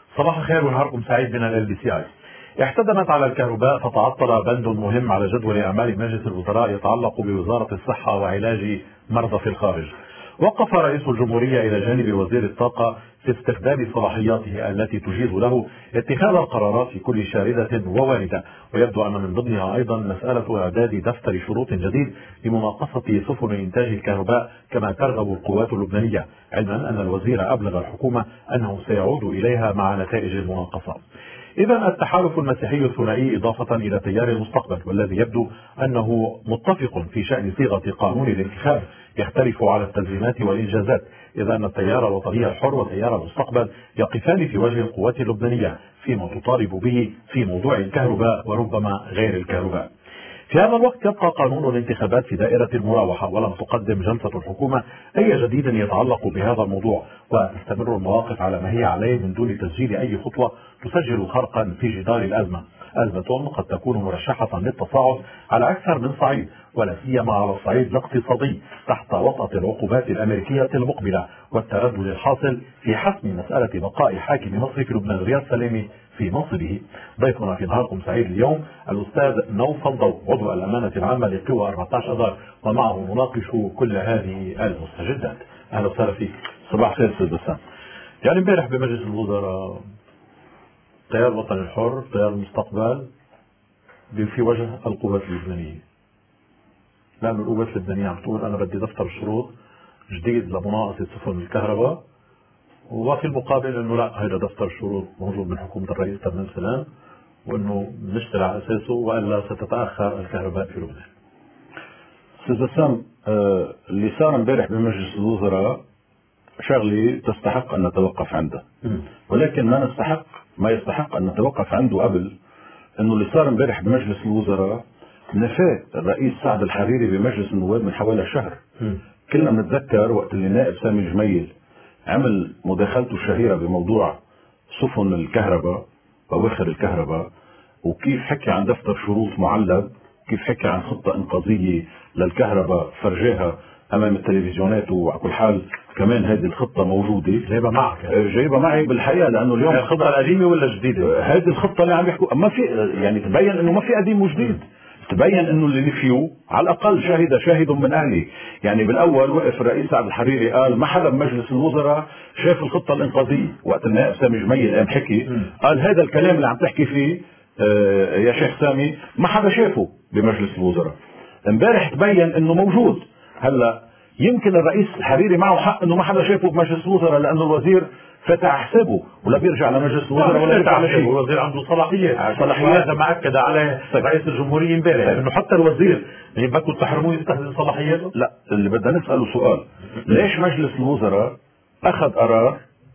صباح الخير ونهاركم سعيد من LBCI. احتدمت على الكهرباء فتعطل بند مهم على جدول أعمال مجلس الوزراء يتعلق بوزارة الصحة وعلاج مرضى في الخارج. وقف رئيس الجمهورية إلى جانب وزير الطاقة في استخدام صلاحياته التي تجيز له اتخاذ القرارات في كل شاردة وواردة، ويبدو أن من ضمنها أيضا مسألة إعداد دفتر شروط جديد لمناقصة سفن إنتاج الكهرباء كما ترغب القوات اللبنانية، علما أن الوزير أبلغ الحكومة أنه سيعود إليها مع نتائج المناقصة. إذا التحالف المسيحي الثنائي إضافة إلى تيار المستقبل، والذي يبدو أنه متفق في شأن صيغة قانون الانتخاب يختلف على التنظيمات والإنجازات، إذا أن التيار الوطني الحر وتيار المستقبل يقفان في وجه القوات اللبنانية فيما تطالب به في موضوع الكهرباء وربما غير الكهرباء. في هذا الوقت يبقى قانون الانتخابات في دائرة المراوحة، ولم تقدم جلسة الحكومة أي جديد يتعلق بهذا الموضوع، وتستمر المواقف على ما هي عليه من دون تسجيل أي خطوة تسجل خرقا في جدار الأزمة. أزمة قد تكون مرشحة للتصاعد على أكثر من صعيد، ولا سيما على الصعيد الاقتصادي تحت وطأة العقوبات الأمريكية المقبلة والتردد الحاصل في حسم مسألة بقاء حاكم مصر في لبنان رياض سلامي في منصبه. ضيفنا في نهاركم سعيد اليوم الأستاذ نوفل ضو، عضو الأمانة العامة لقوى 14 أذار، ومعه نناقش كل هذه المستجدات. أهلا وسهلا فيك. صباح الخير أستاذ بسام. يعني امبارح بمجلس الوزراء تيار الوطن الحر تيار المستقبل في وجه القوات اللبنانية، لأن القوات اللبنانية عم تقول أنا بدي دفتر شروط جديد لمناقصة سفن الكهرباء، وفي المقابل انه لا، هذا دفتر شروط موجود من حكومة الرئيس تمام سلام، وانه نشتغل على اساسه والا ستتاخر الكهرباء في لبنان. استاذ بسام، اللي صار امبارح بمجلس الوزراء شغله تستحق ان نتوقف عنده، ولكن ما يستحق ان نتوقف عنده قبل انه اللي صار امبارح بمجلس الوزراء نفاه الرئيس سعد الحريري بمجلس النواب من حوالي شهر. كلنا بنتذكر وقت اللي نائب سامي الجميل عمل مداخلته الشهيرة بموضوع سفن الكهرباء وواخر الكهرباء، وكيف حكي عن دفتر شروط معلب، كيف حكي عن خطة انقاذية للكهرباء فرجاها امام التلفزيونات. وعلى كل حال كمان هذه الخطة موجودة جايبها معك؟ جايبها معي بالحقيقة، لانه اليوم الخطة القديمة ولا جديدة؟ هذه الخطة اللي عم يحكوا ما في، يعني تبين انه ما في قديم وجديد، تبين انه اللي نفيوا على الاقل شاهد من اهله. يعني بالاول وقف الرئيس عبد الحريري قال ما حدا بمجلس الوزراء شاف الخطه الانقاذيه، وقت النائب سامي جميل قام حكي قال هذا الكلام اللي عم تحكي فيه يا شيخ سامي ما حدا شافه بمجلس الوزراء. امبارح تبين انه موجود. هلا يمكن الرئيس الحريري معه حق انه ما حدا شافه بمجلس الوزراء، لانه الوزير فتح حسابه ولا بيرجع لمجلس الوزراء ولا بيرجع على شيء. الوزير عنده صلاحيات، وهذا ما اكد عليه رئيس الجمهوريه امبارح، انه حتى الوزير يعني بدكم تحرموه يستخدم صلاحياته. لا، اللي بدنا نساله سؤال، ليش مجلس الوزراء اخذ قرار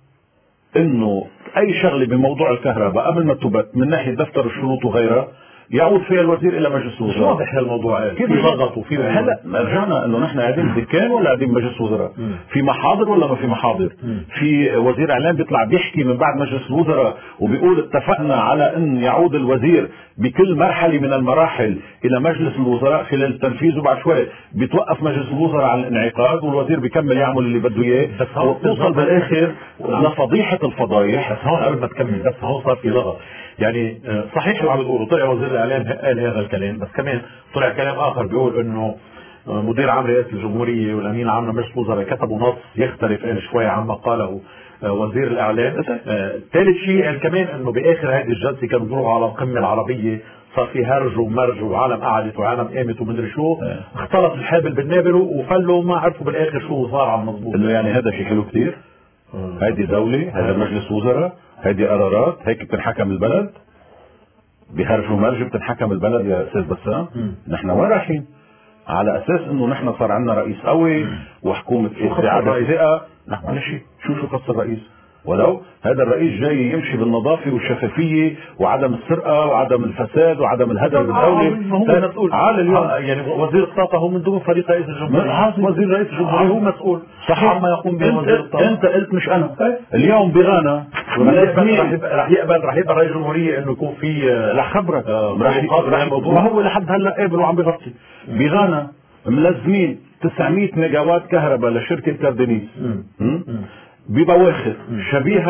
انه اي شغله بموضوع الكهرباء قبل ما تبت من ناحيه دفتر الشروط وغيرها يعود فيها الوزير الى مجلس الوزراء؟ واضح الموضوع كيف ضغطوا في هلا رجعنا انه نحن قاعدين بدكان ولا قاعدين بمجلس وزراء؟ في محاضر ولا ما في محاضر؟ في وزير اعلام بيطلع بيحكي من بعد مجلس الوزراء وبيقول اتفقنا على ان يعود الوزير بكل مرحله من المراحل الى مجلس الوزراء خلال التنفيذ، وبعد شوي بيتوقف مجلس الوزراء عن الانعقاد والوزير بيكمل يعمل اللي بده اياه، وبتوصل بالاخر لفضيحه الفضايح. بس هون قبل ما تكمل، بس هون صار في لغط. يعني صحيح شو عم بتقولوا، طلع وزير الاعلام قال هذا الكلام، بس كمان طلع كلام اخر بيقول انه مدير عام رئاسه الجمهوريه والامين العام لمجلس الوزراء كتبوا نص يختلف شوي عما قاله وزير الاعلام. ثالث شيء قال كمان انه باخر هذه الجلسه كانوا بيروحوا على القمه العربيه، صار في هرج ومرج وعالم قعدت وعالم قامت ومدري شو، اختلط الحابل بالنابل وفلوا ما عرفوا بالاخر شو صار على المضبوط. انه يعني هذا شيء حلو كثير، هذه دولة، هذا مجلس وزراء، هذه قرارات، هيك بتنحكم البلد؟ بهرج ومرج بتنحكم البلد يا استاذ بسام؟ نحن وين رايحين؟ على اساس انه نحن صار عندنا رئيس قوي وحكومة استعادة ثقة. نحن شيء شو خص الرئيس؟ ولو هذا الرئيس جاي يمشي بالنظافة والشفافية وعدم السرقة وعدم الفساد وعدم الهدر بالدولة. هو مسؤول اليوم، يعني وزير الطاقة هو من ضمن فريق رئيس الجمهورية، وزير رئيس الجمهورية هو مسؤول صحيح عما يقوم به وزير الطاقة. انت قلت مش انا. اليوم بغانا رح يقبل رئيس الجمهورية انه يكون في رح خبرك ما هو لحد هلا قابل وعم بغطي. بغانا ملزمين 900 ميجا وات كهرباء لشركة كاردينيس ببواخر شبيهة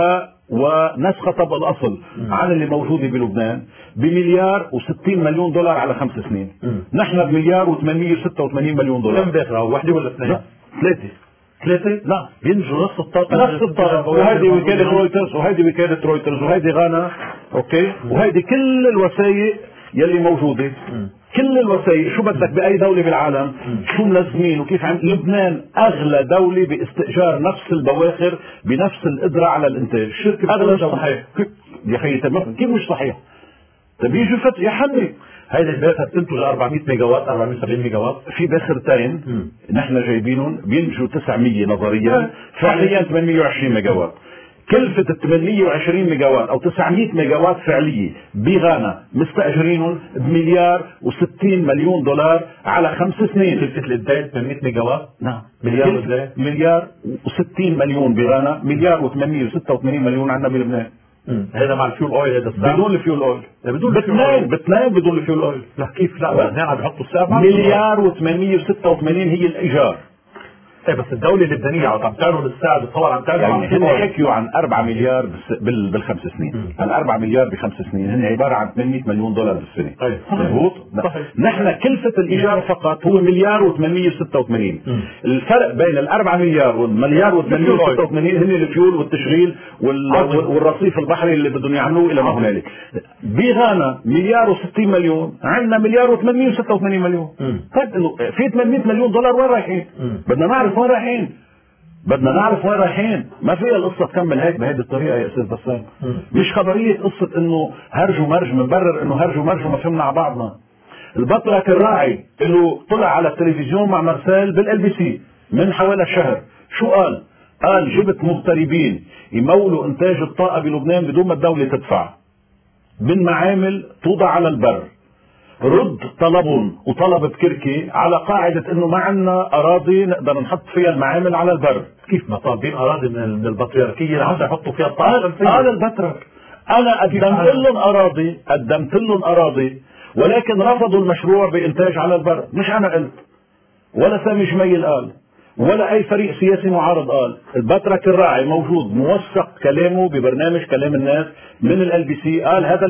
ونسخ طب الاصل عن اللي موجوده بلبنان بمليار و60 مليون دولار على 5 سنين. نحن بمليار و886 مليون دولار. كم داخل واحده ولا اثنين؟ ثلاثة؟ لا بينجوا نفس الطاقة. نفس الطاقة. وهذه وكالة رويترز وهذه وكالة رويترز وهذه غانا، اوكي، وهذه كل الوثائق يلي موجودة. كل الوثائق، شو بدك بأي دولة بالعالم شو ملزمين وكيف لبنان أغلى دولة باستئجار نفس البواخر بنفس القدرة على الإنتاج. الشركة أغلى صحيح يا أخي كيف مش صحيح؟ طيب يجي فتح يا حمي هيدي الباخر بتنتج 400 ميجا وات 470 ميجا وات. في باخرتين نحن جايبينهم بينتجوا 900 نظريا، فعليا 820 ميجا وات. كلفة 820 ميجا وات او 900 ميجا وات فعلية بغانا مستأجرينهم بمليار و60 مليون دولار على 5 سنين. كلفة الانتاج 800 ميجا وات. نعم. مليار و60 مليون بغانا، مليار و886 مليون عندنا بلبنان. هذا مع الفيول اويل. هذا بدون الفيول اويل. بتنام بدون الفيول اويل. لا كيف لا هنا عم بيحطوا السعر. مليار و886 هي الايجار. ايه بس الدولة اللبنانية عم تعمل السعر بتصور عم تعمل يعني هن حكيوا عن 4 مليار بالخمس سنين. عن 4 مليار ب5 سنين هن عبارة عن 800 مليون دولار بالسنة. مضبوط؟ نحن كلفة الإيجار فقط هو مليار و886. الفرق بين ال4 مليار والمليار و886 هن الفيول والتشغيل والرصيف البحري اللي بدهم يعملوه إلى ما هنالك. بغانا مليار و60 مليون، عندنا مليار و886 مليون. طيب انه في 800 مليون دولار وين رايحين؟ بدنا نعرف وين رايحين. ما فيها القصة تكمل هيك بهذه الطريقة يا أستاذ بسام. مش خبرية قصة إنه هرج ومرج، منبرر إنه هرج ومرج وما فهمنا على بعضنا. البطرك الراعي اللي طلع على التلفزيون مع مرسال بالLBC من حوالي شهر، شو قال؟ قال جبت مغتربين يمولوا إنتاج الطاقة بلبنان بدون ما الدولة تدفع، من معامل توضع على البر. رد طلبهم وطلب بكركي على قاعدة انه ما عندنا اراضي نقدر نحط فيها المعامل على البر. كيف ما طالبين اراضي من البطريركية لحتى يحطوا فيها الطاقة؟ قال البطرك انا قدمت لهم اراضي ولكن رفضوا المشروع بانتاج على البر. مش انا قلت، ولا سامي جميل قال، ولا اي فريق سياسي معارض قال. البطرك الراعي موجود موثق كلامه ببرنامج كلام الناس من الLBC، قال هذا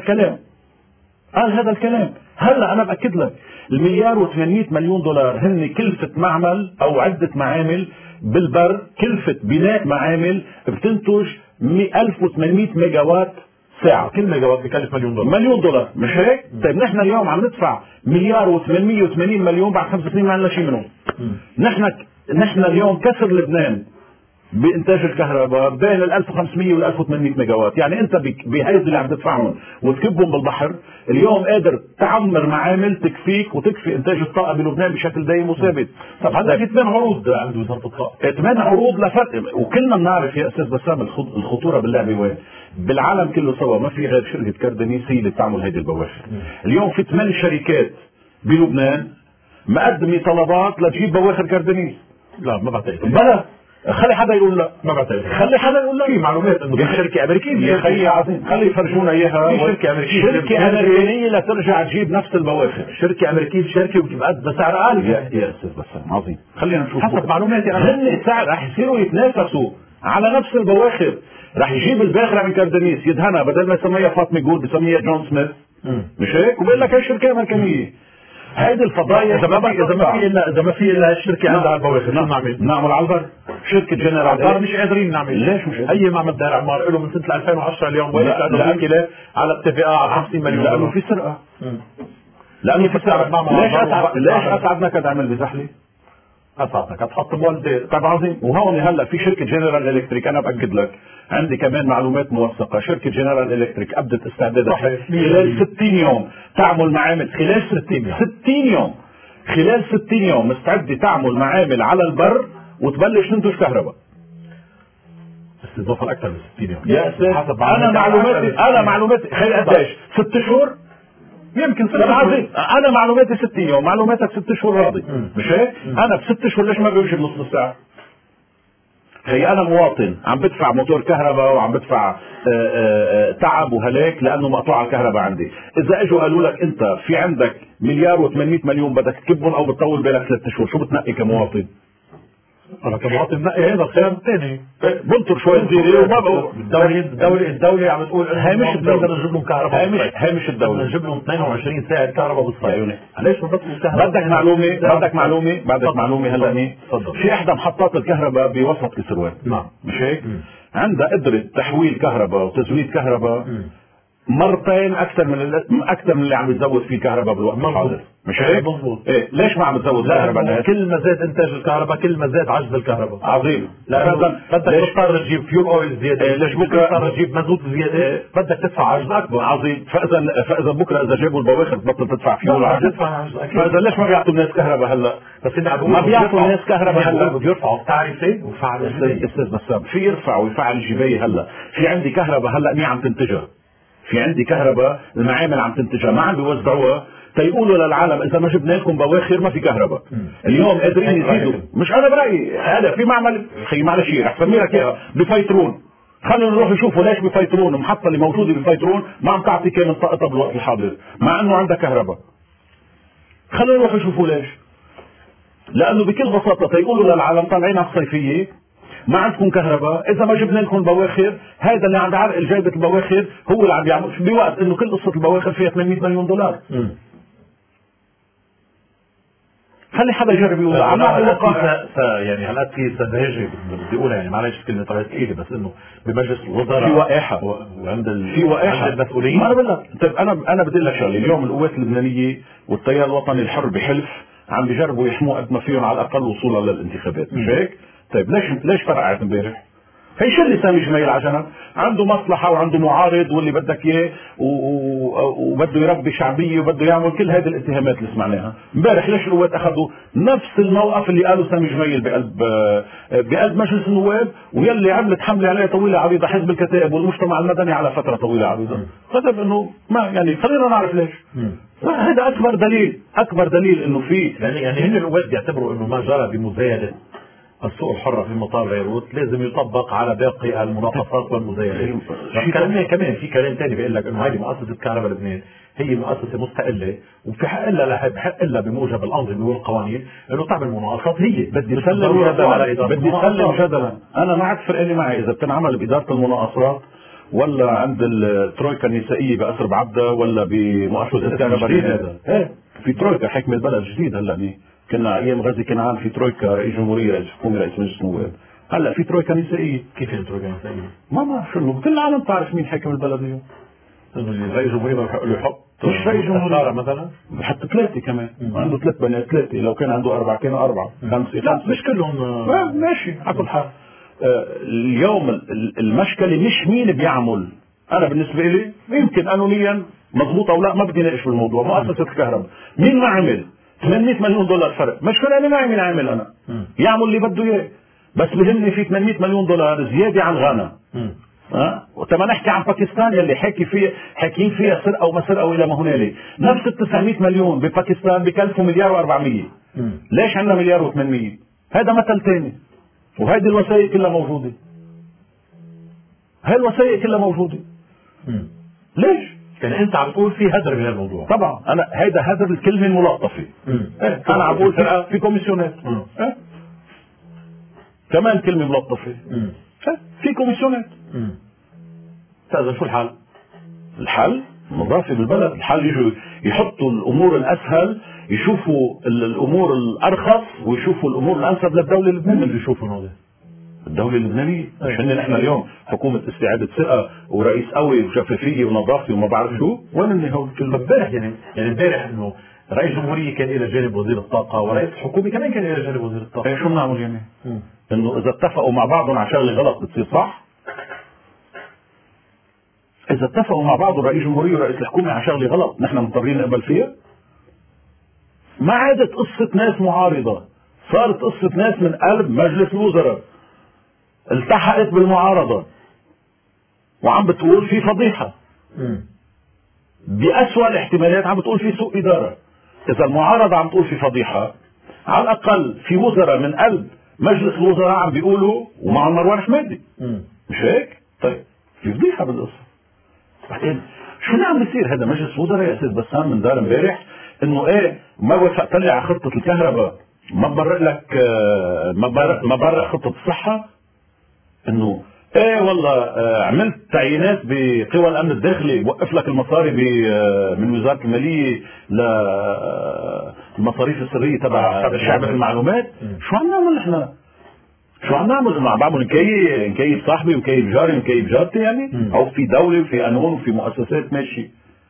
الكلام. هلا انا باكد لك المليار و800 مليون دولار هن كلفة معمل او عدة معامل بالبر. كلفة بناء معامل بتنتج 1800 ميجا وات ساعة. كل ميجا وات بكلف مليون دولار مش هيك؟ طيب نحن اليوم عم ندفع مليار و880 مليون، بعد 5 سنين ما عندنا شيء منهم. نحن اليوم كسر لبنان بإنتاج الكهرباء بين 1500 وال 1800 ميجا وات. يعني أنت بهيدي اللي عم تدفعهم وتكبهم بالبحر اليوم قادر تعمر معامل تكفيك وتكفي إنتاج الطاقة بلبنان بشكل دائم وثابت. طب هذا في 8 عروض عند وزارة الطاقة، 8 عروض لفرق. وكلنا بنعرف يا أستاذ بسام الخطورة باللعبة وين؟ بالعالم كله سوا ما في غير شركة كاردينيس هي اللي بتعمل هيدي البواخر. اليوم في 8 شركات بلبنان مقدمة طلبات لتجيب بواخر كاردينيس. لا ما بعتقد. بلا خلي حدا يقول لا. ما بعتقد. خلي حدا يقول لا. في معلومات انه في شركه امريكيه يا خيي عظيم، خلي يفرجونا اياها. في شركه امريكيه لترجع تجيب نفس البواخر. شركه امريكيه شركه وبتبقى بسعر عالي. يا استاذ بسام عظيم، خلينا نشوف حسب معلوماتي انا هن سعر رح يصيروا يتنافسوا على نفس البواخر. رح يجيب الباخره من كاردينيس يدهنها بدل ما يسميها فاطمه جول بسميها جون سميث. مش هيك؟ وبقول لك هي شركه امريكيه. هيدي الفضايح اذا ما في الا الشركه عندها البواخر شو نعمل على البر. شركه جنرال مش قادرين نعمل. ليش مش اي معمل دار اعمار له من سنه 2010 اليوم وين لانه مشكله على اتفاقات على 50 مليون دولار. لانه في سرقه. لانه في سرقه. ليش اسعدنا كدعمل بزحلي؟ اسعدك هتحط مولد. طب عظيم. وهون هلا في شركه جنرال الكتريك، انا باكد لك عندي كمان معلومات موثقه. شركه جنرال الكتريك ابدت استعدادها خلال 60 يوم تعمل معامل. خلال 60 يوم مستعده تعمل معامل على البر وتبلش تنتج كهرباء. استضافه اكثر من 60 يوم يا استاذ. انا معلوماتي خلي قديش 6 شهور يمكن 6 شهور. انا معلوماتي 60 يوم، معلوماتك 6 شهور راضي. مش هيك؟ انا ب6 شهور ليش ما بيوجد نص الساعه؟ هي انا مواطن عم بدفع موتور كهرباء وعم بدفع تعب وهلاك لانه مقطوعه الكهرباء عندي. اذا اجوا قالوا لك انت في عندك مليار و800 مليون بدك تكبهم او بتطول بالك 3 شهور، شو بتنقي كمواطن؟ انا كمواطن نقي هذا الخيار الثاني، بنطر شوي زيري وما بقول الدولة عم تقول هامش الدولة بدنا نجيب لهم كهرباء هامش الدولة بدنا نجيب لهم 22 ساعة كهرباء بالصيف. ليش ما بطلوا كهرباء؟ بدك معلومة هلا في احدى محطات الكهرباء بوسط كسروان، نعم مش هيك؟ عندها قدرة تحويل كهرباء وتزويد كهرباء مرتين اكثر من اللي عم يتزود فيه كهرباء بالوقت الحاضر، مش هيك؟ مظبوط. ايه ليش ما عم تزود كهرباء؟ كل ما زاد انتاج الكهرباء كل ما زاد عجز الكهرباء. عظيم. بدك تضطر تجيب فيول اويل زياده، ليش بكره تضطر تجيب مازوت زياده، بدك تدفع عجز اكبر. عظيم. فاذا بكره اذا جابوا البواخر بطل تدفع فيول عجز. فاذا ليش ما بيعطوا الناس كهرباء هلا؟ بس ما بيعطوا الناس كهرباء هلا، بيرفعوا التعريفه وفعل استاذ بسام في يرفع ويفعل الجبايه. هلا في عندي كهرباء هلا مين عم تنتجها؟ في عندي كهرباء المعامل عم تنتجها، ما عم بيوزعوها تيقولوا للعالم اذا ما جبنا لكم بواخر ما في كهرباء. اليوم قادرين يزيدوا، مش انا برايي هذا في معمل خي معلش رح سمي لك اياها بفيترون. خلينا نروح نشوفوا ليش بفيترون المحطه اللي موجوده بفيترون ما عم تعطي كامل طاقتها بالوقت الحاضر مع انه عندها كهرباء. خلينا نروح نشوفوا ليش. لانه بكل بساطه تيقولوا للعالم طالعين على الصيفيه ما عندكم كهرباء، اذا ما جبنا لكم بواخر هذا اللي عند عرقل جايبه البواخر هو اللي عم بيعمل بوقت انه كل قصه البواخر فيها 800 مليون دولار. خلي حدا يجرب يقول يعني هلا في سذاجه بدي اقولها، يعني معلش كلمه طلعت ايدي، بس انه بمجلس الوزراء في وقاحه في وقاحه المسؤولين. ما انا بقول لك طيب انا بدي لك شغله، اليوم القوات اللبنانيه والتيار الوطني الحر بحلف عم بيجربوا يحموا قد ما فيهم على الاقل وصولا للانتخابات، مش هيك؟ طيب ليش فرقعت امبارح؟ هي شو اللي سامي جميل عجنب عنده مصلحة وعنده معارض واللي بدك اياه وبده يربي شعبية وبده يعمل كل هذه الاتهامات اللي سمعناها. امبارح ليش القوات اخذوا نفس الموقف اللي قالوا سامي جميل بقلب مجلس النواب ويلي عملت حملة عليه طويلة عريضة حزب الكتائب والمجتمع المدني على فترة طويلة عريضة. كتب انه ما يعني خلينا نعرف ليش. هذا اكبر دليل انه في يعني هن القوات بيعتبروا انه ما جرى بمزايدة السوق الحرة في مطار بيروت لازم يطبق على باقي المناقصات والمزايدات. كمان في كلام ثاني بيقول لك انه هذه مؤسسة كهرباء لبنان هي مؤسسة مستقلة وفي حق لها بموجب الأنظمة والقوانين انه تعمل مناقصات. هي بدي سلم جدلا انا ما عاد فرق لي معي اذا بتنعمل بإدارة المناقصات ولا عند الترويكا النسائية بأسر بعبدة ولا بمؤسسة كهرباء. ايه في ترويكا حكمة بلد جديد هلا كنا ايام غازي كنعان في ترويكا رئيس جمهوريه رئيس حكومه رئيس مجلس النواب. هلا في ترويكا نسائيه. كيف الترويكا النسائيه؟ ما بعرف شو كل العالم تعرف مين حاكم البلد اليوم. رئيس جمهوريه يحط مش رئيس جمهوريه مثلا بحط ثلاثه كمان عنده 3 بنات ثلاثه لو كان عنده 4 كانوا 4 5 لا مش كلهم ماشي على كل حال. اليوم المشكله مش مين بيعمل. انا بالنسبه لي يمكن قانونيا مضبوط او لا ما بدي ناقش بالموضوع. مؤسسه الكهرباء مين ما عمل 800 مليون دولار فرق مش فرق انا ما عامل انا يعمل اللي بده اياه بس بهمني في 800 مليون دولار زياده عن غانا. وتما نحكي عن باكستان يلي حاكيين فيها سرقه وما سرقه الى ما هنالك. نفس ال 900 مليون بباكستان بكلفوا مليار و400. ليش عندنا مليار و800؟ هذا مثل ثاني وهذه الوسائل كلها موجوده. هاي الوسائل كلها موجوده. ليش؟ يعني انت عم تقول في هدر من الموضوع. طبعا انا هيدا هدر الكلمه الملطفه. انا عم بقول في كوميسيونات. كمان كلمه ملطفه. في كوميسيونات. استاذ شو الحل؟ الحل نظافه بالبلد. الحل يجوا يحطوا الامور الاسهل يشوفوا الامور الارخص ويشوفوا الامور الانسب للدوله اللبنانيه. اللي يشوفوا هذا الدولة اللبنانية عشان نحن اليوم حكومة استعادة ثقة ورئيس قوي وشفافية ونظافة وما بعرف شو. وين اللي هو امبارح يعني امبارح انه رئيس جمهورية كان الى جانب وزير الطاقة ورئيس الحكومة كمان كان الى جانب وزير الطاقة. شو بنعمل يعني؟ انه اذا اتفقوا مع بعضهم على شغلة غلط بتصير صح؟ اذا اتفقوا مع بعض رئيس جمهورية ورئيس الحكومة على شغلة غلط نحن مضطرين نقبل فيها؟ ما عادت قصة ناس معارضة، صارت قصة ناس من قلب مجلس الوزراء التحقت بالمعارضة وعم بتقول في فضيحة. بأسوأ الاحتمالات عم بتقول في سوء إدارة. إذا المعارضة عم تقول في فضيحة على الأقل في وزراء من قلب مجلس الوزراء عم بيقولوا ومع مروان حمادي. مش هيك؟ طيب في فضيحة بالقصة. بعدين شو اللي عم بيصير؟ هذا مجلس وزراء يا أستاذ بسام من دار امبارح إنه إيه ما وافق طلع على خطة الكهرباء ما برق لك ما برق خطة الصحة انه ايه والله عملت تعيينات بقوى الامن الداخلي وقف لك المصاري من وزارة المالية للمصاريف السرية تبع شعبة المعلومات. شو عم نعمل نحن؟ شو عم نعمل؟ عم بعمل نكيب صاحبي ونكيب جاري ونكيب جارتي يعني؟ او في دولة وفي قانون وفي مؤسسات ماشي.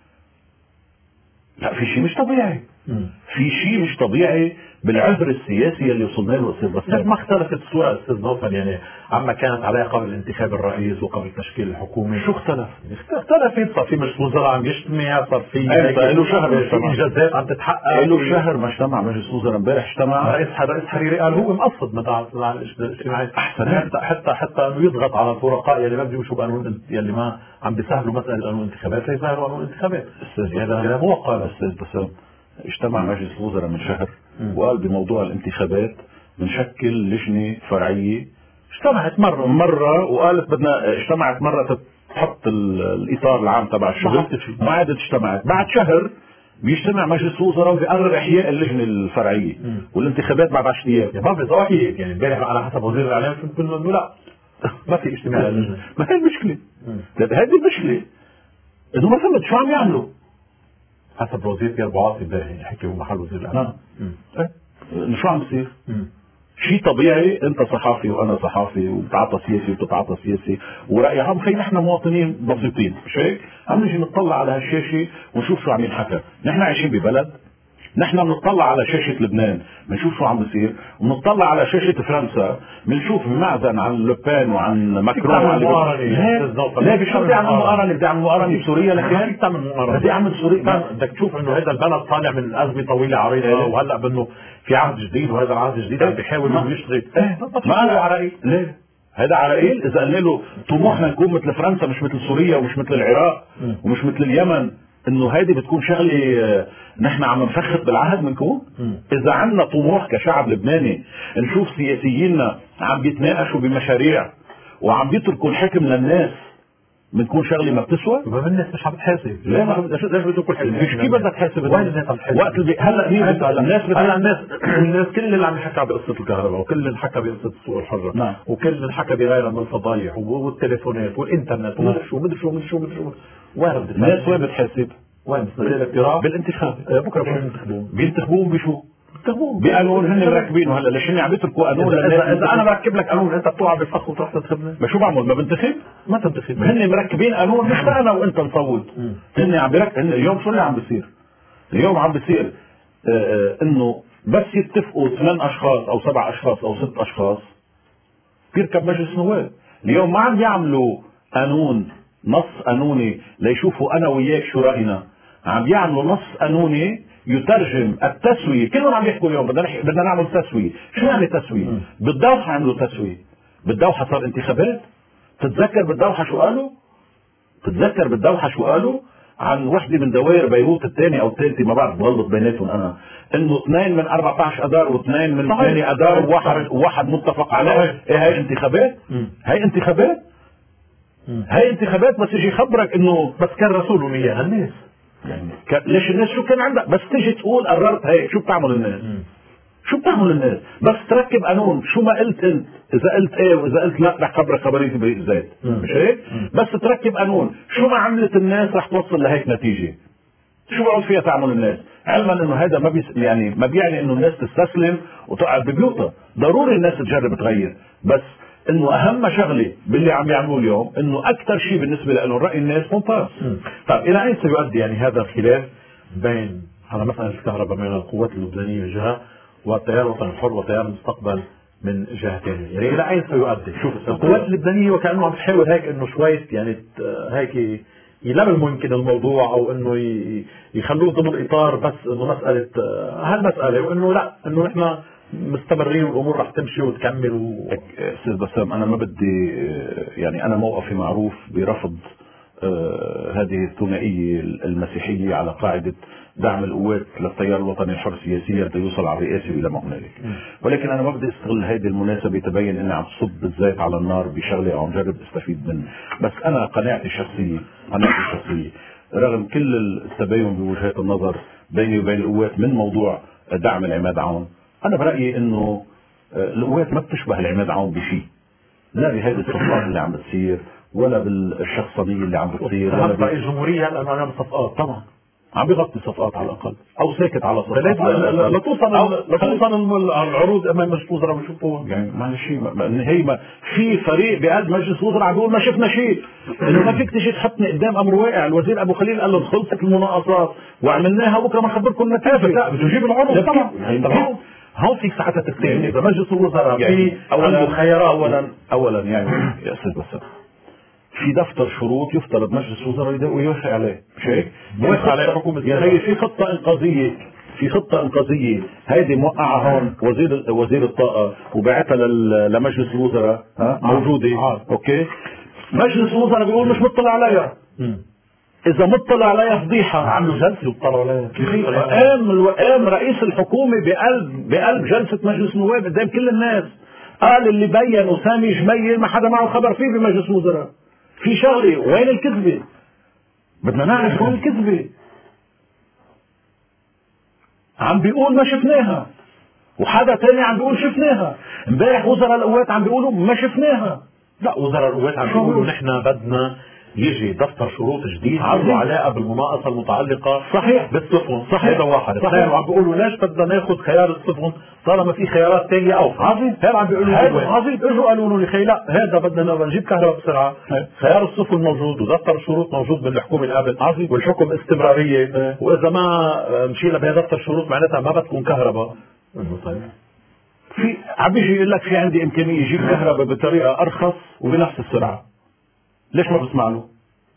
لا، في شيء مش طبيعي. في شيء مش طبيعي بالعذر السياسي اللي وصلنا له استاذ بسام. ما اختلفت الصورة استاذ نوفل يعني عما كانت عليها قبل انتخاب الرئيس وقبل تشكيل الحكومة. شو اختلف؟ اختلفت، صار في مجلس وزراء عم يجتمع، صار في له شهر في انجازات عم تتحقق. له شهر ما اجتمع مجلس وزراء. امبارح اجتمع رئيس حريري قال هو مقصد مع الاجتماعات حتى انه يضغط على الفرقاء يلي ما بده يمشوا بقانون، يلي ما عم بيسهلوا مسألة قانون الانتخابات ليسهلوا قانون الانتخابات. هذا مو قال استاذ بسام. اجتمع مجلس الوزراء من شهر وقال بموضوع الانتخابات بنشكل لجنة فرعية. اجتمعت مرة وقالت بدنا اجتمعت مرة تحط الإطار العام تبع الشغل. ما عادت اجتمعت. بعد شهر بيجتمع مجلس الوزراء وبيقرر إحياء اللجنة الفرعية والانتخابات بعد 10 أيام. ما في صحيح يعني امبارح على حسب وزير الإعلام كنا انه لا ما في اجتماع للجنة. ما هي المشكلة. هذه المشكلة انه ما فهمت شو عم يعملوا. حسب وزير بيير بوعاطي امبارح حكي هو محل وزير الإعلام. شو عم بيصير؟ شيء طبيعي. انت صحافي وانا صحافي وبتعاطى سياسي وبتتعاطى سياسي ورأي عام. خي نحن مواطنين بسيطين مش هيك؟ عم نجي نطلع على هالشاشة ونشوف شو عم ينحكى. نحن عايشين ببلد. نحن بنطلع على شاشة لبنان بنشوف شو عم بيصير، ونطلع على شاشة فرنسا بنشوف معزن عن لوبان وعن ماكرون وعن لا مش بدي اعمل مقارنة. بدي اعمل مقارنة بسوريا. لكن بدك تعمل مقارنة. بدي اعمل سوريا. بدك تشوف انه هذا البلد طالع من أزمة طويلة عريضة وهلا بانه في عهد جديد، وهذا العهد الجديد عم بيحاول انه يشتغل. ما انا عرائيل. ليه؟ هذا عرائيل. اذا قلنا له طموحنا نكون مثل فرنسا مش مثل سوريا ومش مثل العراق ومش مثل اليمن، انه هيدي بتكون شغله نحن عم نفخت بالعهد منكم. اذا عندنا طموح كشعب لبناني نشوف سياسييننا عم بيتناقشوا بمشاريع وعم بيتركوا الحكم للناس بنكون شغله ما بتسوى. ما الناس مش عم تحاسب. ليه ليش بده كل حاجه؟ مش كيف بدك تحاسب؟ وين الناس عم تحاسب؟ وقت هلا هي الناس كل اللي عم يحكى بقصه الكهرباء، وكل اللي حكى بقصه السوق الحره، وكل اللي حكى بغيرها من الفضايح والتليفونات والانترنت ومدري شو وين الناس وين بتحاسب؟ وين الاقتراع؟ بالانتخاب. بكره بينتخبوهم بشو؟ بقانون هن مركبينه. هلا ليش هن عم يتركوا قانون؟ اذا انا بركب لك قانون انت بتوعى بالفخ وتروح تنتخبني؟ ما شو بعمل؟ ما بنتخب؟ ما تنتخب. هن مركبين قانون مش انا وانت نصوت. هن عم بركب. اليوم شو اللي عم بيصير؟ اليوم عم بيصير انه بس يتفقوا 8 اشخاص او 7 اشخاص او 6 اشخاص بيركب مجلس نواب. اليوم ما عم يعملوا قانون نص قانوني ليشوفوا انا وياك شو راينا. عم يعملوا نص قانوني يترجم التسوية. كلهم عم يحكوا اليوم بدنا نعمل تسوية. شو يعني تسوية؟ بالدوحة عملوا تسوية. بالدوحة صار انتخابات. تتذكر بالدوحة شو قالوا عن وحدة من دوائر بيروت الثانية او الثالثة ما بعرف بغلط بيناتهم انا، انه 2 من 14 اذار و2 من 8 اذار وواحد متفق عليه. هاي انتخابات. هاي انتخابات بس يجي يخبرك انه بس كان رسولهم اياها الناس. يعني ليش الناس شو كان عندها؟ بس تيجي تقول قررت هيك شو بتعمل الناس؟ شو بتعمل الناس؟ بس تركب قانون. شو ما قلت انت، اذا قلت ايه واذا قلت لا رح خبرك خبريتي بالزيت. مش هيك؟ بس تركب قانون. شو ما عملت الناس رح توصل لهيك نتيجه. شو بعود فيها تعمل الناس؟ علما انه هذا ما بيعني انه الناس تستسلم وتقعد ببيوتها. ضروري الناس تجرب تغير، بس انه اهم شغله باللي عم يعملوه اليوم انه اكثر شيء بالنسبه لهم راي الناس ممتاز. طيب الى اين سيؤدي يعني هذا الخلاف بين على مساله الكهرباء بين القوات اللبنانيه من جهه والتيار الوطني الحر وتيار المستقبل من جهه ثانيه؟ يعني الى اين سيؤدي؟ شوف القوات اللبنانيه وكانه عم تحاول هيك انه شويه يعني هيك يلملموا يمكن الموضوع او انه يخلوه ضمن اطار بس انه مساله هالمساله، وانه لا انه نحن مستمرين والامور رح تمشي وتكمل استاذ بسام انا ما بدي يعني انا موقفي معروف برفض هذه الثنائيه المسيحيه على قاعده دعم القوات للتيار الوطني الحر سياسيا ليوصل على الرئاسه والى ما هنالك. ولكن انا ما بدي استغل هذه المناسبه تبين اني عم تصب الزيت على النار بشغله او عم جرب استفيد منه. بس انا قناعتي الشخصيه رغم كل التباين بوجهات النظر بيني وبين القوات من موضوع دعم العماد عون، انا برايي انه القوات ما بتشبه العماد عون بشيء، لا بهذه الصفقات اللي عم بتصير ولا بالشخصنيه اللي عم بتصير ولا رئيس الجمهوريه الان امام الصفقات طبعا عم بيغطي صفقات على الاقل او ساكت على صفقات لا توصل العروض امام مجلس الوزراء ويشوفوها. يعني ما شيء هي ما في فريق بقلب مجلس الوزراء عم بيقول ما شفنا شيء، انه ما فيك تجي تحطني قدام امر واقع. الوزير ابو خليل قال له خلصت المناقصات وعملناها بكره ما خبركم النتائج. لا بده يجيب العروض طبعا. هون فيك ساعتها تكتيك اذا مجلس الوزراء يعني في عنده خيارات اولا يعني يا استاذ بس في دفتر شروط يفترض مجلس الوزراء يوافق عليه، مش هيك؟ موافق عليه حكومة. يا هي في خطة إنقاذية هيدي موقعة هون وزير الطاقة وبعتها لمجلس الوزراء موجودة. اوكي، مجلس الوزراء بيقول مش مطلع عليها. إذا مطلع عليها فضيحة. عملوا جلسة وطلعوا عليها. قام رئيس الحكومة بقلب جلسة مجلس النواب قدام كل الناس قال اللي بينوا سامي جميل ما حدا معه خبر فيه بمجلس الوزراء. في شغله، وين الكذبه؟ بدنا نعرف وين الكذبه. عم بيقول ما شفناها، وحدا تاني عم بيقول شفناها. امبارح وزراء القوات عم بيقولوا ما شفناها. لا، وزراء القوات عم بيقولوا نحن بدنا يجي دفتر شروط جديد عنده علاقه بالمناقصه المتعلقه صحيح بالسفن. صحيح. هذا واحد. صحيح. وعم بيقولوا ليش بدنا ناخذ خيار السفن طالما في خيارات ثانيه اوفى. عظيم. هذا عم بيقولوا عظيم. اجوا قالوا له لا هذا بدنا نجيب كهرباء بسرعه. خيار السفن موجود ودفتر الشروط موجود بالحكومه قبل. عظيم. والحكم استمراريه. واذا ما مشينا بهدفتر الشروط معناتها ما بتكون كهرباء. طيب في عم بيجي يقول لك في عندي امكانيه يجيب كهرباء بطريقه ارخص وبنفس السرعه. ليش ما بسمع له؟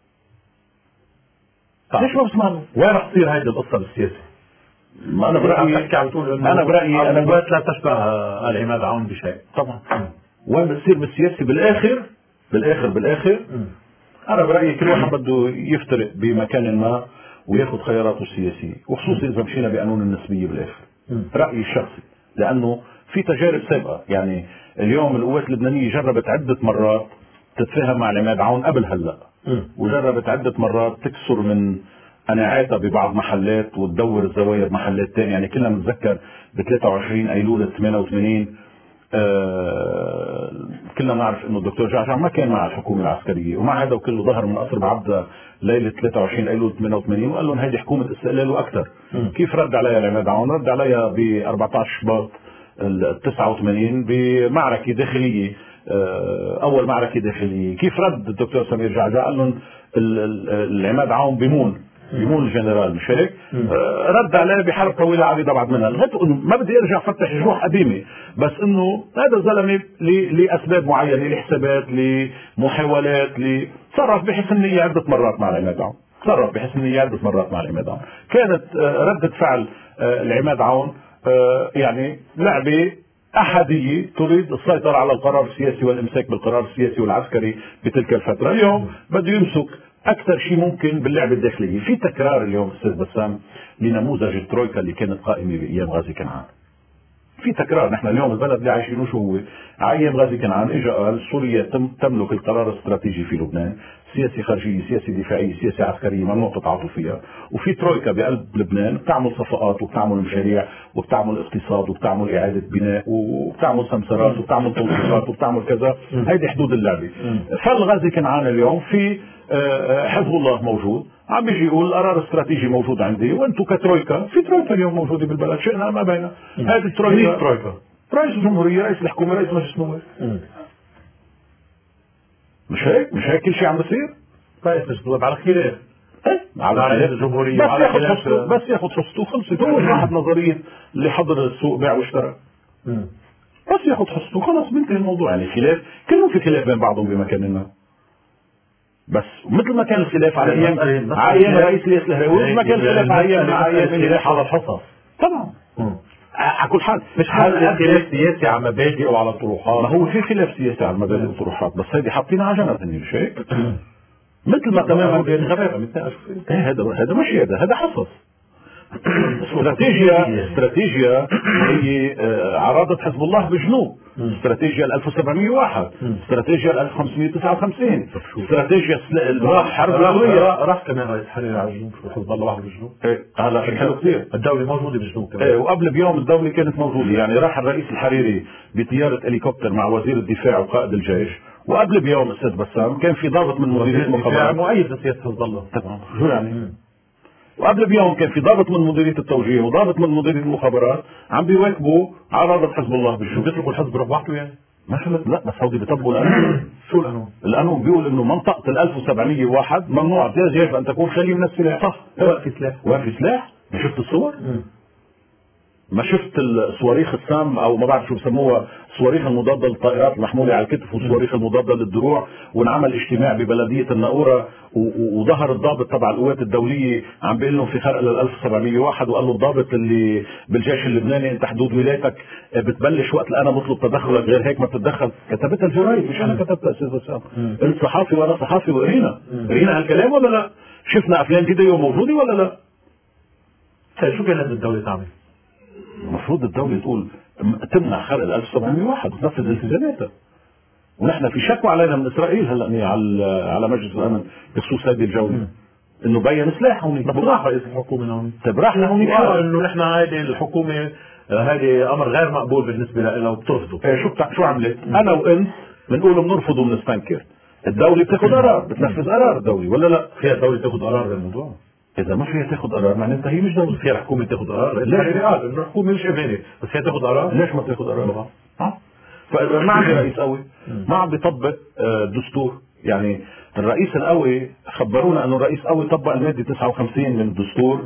ليش ما بسمع له؟ وين رح تصير هيدي القصه بالسياسه؟ انا برايي القوات لا تشبه العماد عون بشيء. طبعا. وين بتصير بالسياسه بالاخر انا برايي كل واحد بده يفترق بمكان ما وياخذ خياراته السياسيه، وخصوصا اذا مشينا بقانون النسبيه بالاخر. رايي الشخصي، لانه في تجارب سابقه. يعني اليوم القوات اللبنانيه جربت عده مرات تتفاهم مع العماد عون قبل هلا، وجربت عده مرات تكسر من قناعاتها ببعض محلات وتدور الزوايا بمحلات ثانيه. يعني كلنا بنتذكر ب 23 ايلول 88 كلنا نعرف انه الدكتور جعجع ما كان مع الحكومه العسكريه، ومع هذا وكله ظهر من قصر بعبده ليله 23 ايلول 88 وقال لهم هيدي حكومه استقلال واكثر. كيف رد عليها العماد عون؟ رد عليها ب 14 شباط 89 بمعركه داخليه، اول معركه داخليه. كيف رد الدكتور سمير جعجع؟ قال لهم العماد عون بيمون الجنرال، مش هيك؟ رد عليه بحرب طويله عريضه بعد منها. ما بدي ارجع فتح جروح قديمه، بس انه هذا الزلمه لاسباب معينه، لحسابات، لمحاولات، تصرف بحسن النيه عده مرات مع العماد عون. كانت رده فعل العماد عون يعني لعبه أحادية تريد السيطرة على القرار السياسي والإمساك بالقرار السياسي والعسكري بتلك الفترة. اليوم بده يمسك أكثر شيء ممكن باللعبة الداخلية. في تكرار اليوم أستاذ بسام لنموذج الترويكا اللي كانت قائمة بأيام غازي كنعان. في تكرار. نحن اليوم البلد اللي عايشينه شو هو؟ ايام غازي كنعان اجى قال سوريا تملك القرار الاستراتيجي في لبنان، سياسه خارجيه، سياسه دفاعيه، سياسه عسكريه، ممنوع تتعاطوا فيها. وفي ترويكا بقلب لبنان بتعمل صفقات وبتعمل مشاريع وبتعمل اقتصاد وبتعمل اعاده بناء وبتعمل سمسرات وبتعمل توظيفات وبتعمل كذا. هيدي حدود اللعبه. فالغازي كنعان اليوم في حزب الله موجود عم بيجي يقول القرار الاستراتيجي موجود عندي وانتم كترويكا. في ترويكا اليوم موجوده بالبلد، شئنا ما بينا. هذه الترويكا رئيس الجمهوريه، رئيس الحكومه، رئيس مجلس النواب. مش هيك كل شيء عم بيصير؟ رئيس مجلس النواب على خلاف على رئيس الجمهوريه بس ياخذ حصته وخلصت. هو واحد نظريه اللي حضر السوق باع واشترى، بس ياخذ حصته خلص بنتهي الموضوع. يعني خلاف، كلهم في خلاف بين بعضهم بمكان ما، بس مثل ما كان الخلاف على ايام رئيس الياس الهراوي ما كان الخلاف على ايام على الحصص. طبعا على كل حال مش خلاف سياسي على مبادئ وعلى طروحات. ما هو في خلاف سياسي على مبادئ وطروحات، بس هذه حاطينها على جنب، مش هيك؟ مثل ما تماما هذا مش هذا حصص. استراتيجيا هي عرضت حزب الله بجنوب استراتيجيا 1701، استراتيجيا 1559، استراتيجيا راح حرب سوريا. راح كمان رئيس حريري على الجنوب، حزب الله واحد بالجنوب. هلا حلو كثير. الدولة موجودة بالجنوب كمان. وقبل بيوم الدولة كانت موجودة، يعني راح الرئيس الحريري بطيارة هليكوبتر مع وزير الدفاع وقائد الجيش، وقبل بيوم استاذ بسام كان في ضابط من مديرية المخابرات مؤيد لسياسة حزب الله. طبعا شو يعني؟ وقبل بيوم كان في ضابط من مديرية التوجيه وضابط من مديرية المخابرات عم بيواكبوا عرض حزب الله بالجنوب. بيتركوا الحزب بروح وحده يعني؟ مثلا لا، بس هودي بيطبقوا القانون. شو القانون؟ القانون بيقول انه منطقة 1701 ممنوع، يجب ان تكون خالية من السلاح. صح، وقف سلاح. وقف سلاح؟ ما شفت الصور؟ ما شفت الصواريخ السام او ما بعرف شو بسموها، صواريخ المضادة للطائرات المحمولة على الكتف والصواريخ المضادة للدروع، وانعمل اجتماع ببلدية الناقورة وظهر الضابط تبع القوات الدولية عم بيقول لهم في خرق لل 1701، وقال له الضابط اللي بالجيش اللبناني انت حدود ولايتك بتبلش وقت انا بطلب تدخلك، غير هيك ما بتتدخل. كتبتها الجرايد مش انا كتبتها استاذ بسام. انت صحافي وانا صحافي وقرينا هالكلام ولا لا؟ شفنا افلام فيديو موجودة ولا لا؟ شو كان لازم الدولة تعمل؟ المفروض الدولة تقول تمنع خرق ال 1701 وتنفذ التزاماتها. ونحن في شكوى علينا من اسرائيل هلا على مجلس الامن بخصوص هذه الجولة انه بين سلاح هون. بس راح رئيس الحكومة هون. طيب راح لهون انه نحن هذه الحكومة هذه امر غير مقبول بالنسبة لها وبترفضه. شو عملت؟ انا وانت بنقول بنرفض وبنستنكر. الدولة بتاخذ قرار، بتنفذ قرار الدولة ولا لا؟ فيها الدولة تاخذ قرار بالموضوع؟ إذا ما فيها تاخذ قرار معناتها هي مش دولة. فيها الحكومة تاخذ قرار. ليش؟ قال إنه الحكومة مش إمانة، بس فيها تاخذ قرار. ليش ما تاخذ قرار؟ فإذا ما عندي رئيس قوي ما عم بيطبق دستور. يعني الرئيس القوي خبرونا إنه الرئيس قوي طبق المادة 59 من الدستور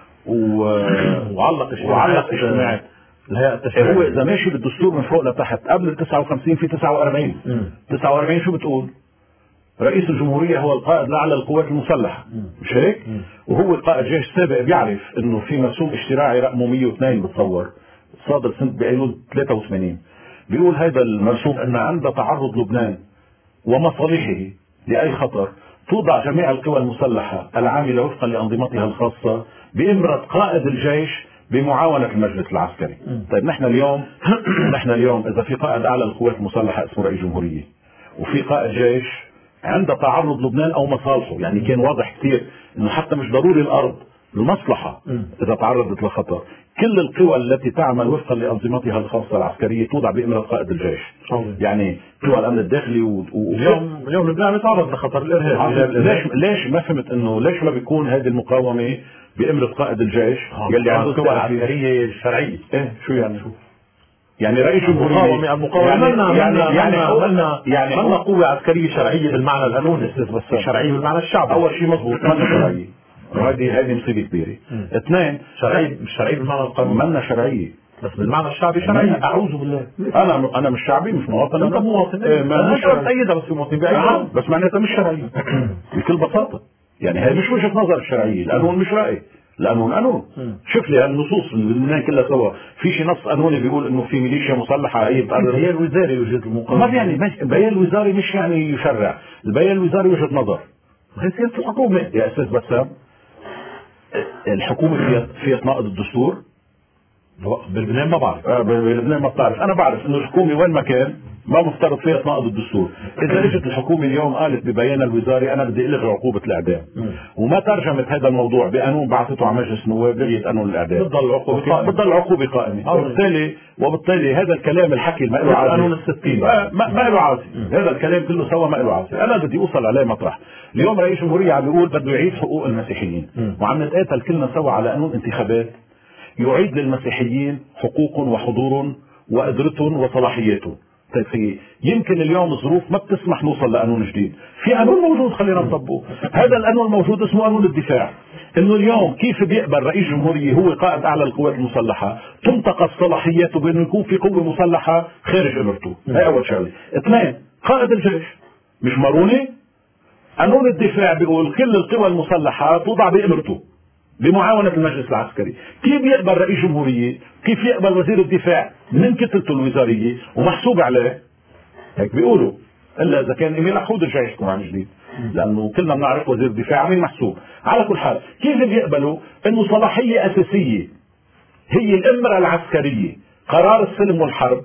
وعلق اجتماعات الهيئة التشريعية. هو إذا ماشي بالدستور من فوق لتحت قبل ال 59 في 49. 49 شو بتقول؟ رئيس الجمهورية هو القائد الأعلى للقوات المسلحة، مش هيك؟ وهو قائد جيش سابق بيعرف انه في مرسوم اشتراعي رقمه 102 بتصور صادر سنة بأيلول 83 بيقول هذا المرسوم ان عند تعرض لبنان ومصالحه لأي خطر توضع جميع القوى المسلحة العاملة وفقا لأنظمتها الخاصة بإمرة قائد الجيش بمعاونة المجلس العسكري. طيب نحن اليوم إذا في قائد أعلى للقوات المسلحة اسمه رئيس جمهورية وفي قائد جيش عند تعرض لبنان او مصالحه، يعني كان واضح كثير انه حتى مش ضروري الارض، المصلحة اذا تعرضت لخطر كل القوى التي تعمل وفقا لانظمتها الخاصة العسكرية توضع بامرة قائد الجيش. يعني قوى الامن الداخلي اليوم لبنان يتعرض لخطر الارهاب. ليش ما فهمت انه ليش ما بيكون هذه المقاومة بامرة قائد الجيش يلي عنده قوى عسكرية شرعية؟ شو يعني؟ يعني رئيس جمهورية المقاومة يعني قوة عسكرية شرعية بالمعنى القانوني، بس شرعية بالمعنى الشعبي. أول شيء مضبوط منا شرعية، وهذه مصيبة كبيرة. اثنين شرعية مش شرعية بالمعنى القانوني، منا شرعية بس بالمعنى الشعبي شرعية. أعوذ بالله. أنا مش شعبي، مش مواطن. أنت مواطن. مش متأيدة بس في مواطن بعيد، بس معناتها مش شرعية بكل بساطة. يعني هذه مش وجهة نظر الشرعية، القانون مش رأي، القانون قانون. شوف لي النصوص اللي كلها سوا، في شيء نص قانوني بيقول انه في ميليشيا مسلحه هي بتقرر. البيان الوزاري يوجد المقاومه. ما يعني البيان الوزاري مش يعني يشرع، البيان الوزاري وجهة نظر. هي سياسة الحكومة يا استاذ بسام. الحكومة فيها تناقض الدستور؟ بلبنان ما بعرف. بلبنان ما بتعرف. انا بعرف انه الحكومة وين ما كان ما مفترض فيها تناقض الدستور. اذا اجت الحكومة اليوم قالت ببيانها الوزاري انا بدي الغي عقوبة الاعدام وما ترجمت هذا الموضوع بقانون بعثته على مجلس النواب لغيت قانون الاعدام، بتضل العقوبة قائمة. وبالتالي هذا الكلام الحكي ما له عازي، قانون الستين ما له عازي. هذا الكلام كله سوا ما له عازي. انا بدي اوصل عليه مطرح. اليوم رئيس الجمهورية عم بيقول بده يعيد حقوق المسيحيين وعم نتقاتل كلنا سوا على قانون انتخابات يعيد للمسيحيين حقوق وحضور وقدرة وصلاحيات. طيب يمكن اليوم الظروف ما بتسمح نوصل لقانون جديد، في قانون موجود خلينا نطبقه. هذا القانون الموجود اسمه قانون الدفاع. انه اليوم كيف بيقبل رئيس جمهورية هو قائد اعلى القوات المسلحة تنتقص صلاحياته بانه يكون في قوة مسلحة خارج امرته؟ هاي اول شغلة. اثنين، قائد الجيش مش مروني. قانون الدفاع بيقول كل القوى المسلحة توضع بامرته بمعاونة المجلس العسكري. كيف يقبل رئيس جمهورية، كيف يقبل وزير الدفاع من كتلته الوزارية ومحسوب عليه؟ هيك بيقولوا الا اذا كان ايميل حود الجيش يكون عن جديد، لانه كلنا بنعرف وزير الدفاع عميل محسوب. على كل حال كيف بيقبلوا انه صلاحية اساسية هي الامرة العسكرية قرار السلم والحرب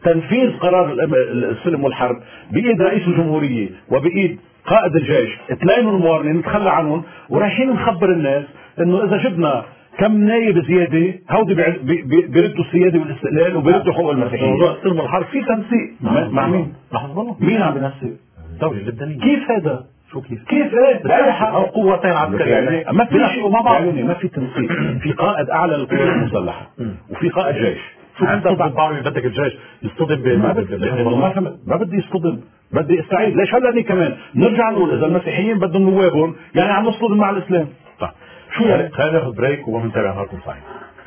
تنفيذ قرار السلم والحرب بايد رئيس الجمهوريه وبايد قائد الجيش، اثنين من المواطنين نتخلى عنهم ورايحين نخبر الناس انه اذا جبنا كم نايب زياده هودي بيردوا السياده والاستقلال وبيردوا حقوق المسيحيين. موضوع السلم والحرب في تنسيق مع مين؟ مع حزب الله. مين عم بينسق؟ الدوله اللبنانيه. كيف هذا؟ شو كيف؟ كيف ايه؟ او قوتين عسكريه يعني ما في شيء مع بعض، ما في تنسيق. في قائد اعلى للقوات المسلحه وفي قائد جيش. شو بدك الجيش يصطدم ما بدي يصطدم، بدي استعيد. ليش هلا كمان نرجع نقول اذا المسيحيين بدهم نوابهم يعني عم نصطدم مع الاسلام؟ طيب شو يعني؟ خلينا ناخذ بريك وبنتابع نهاركم سعيد.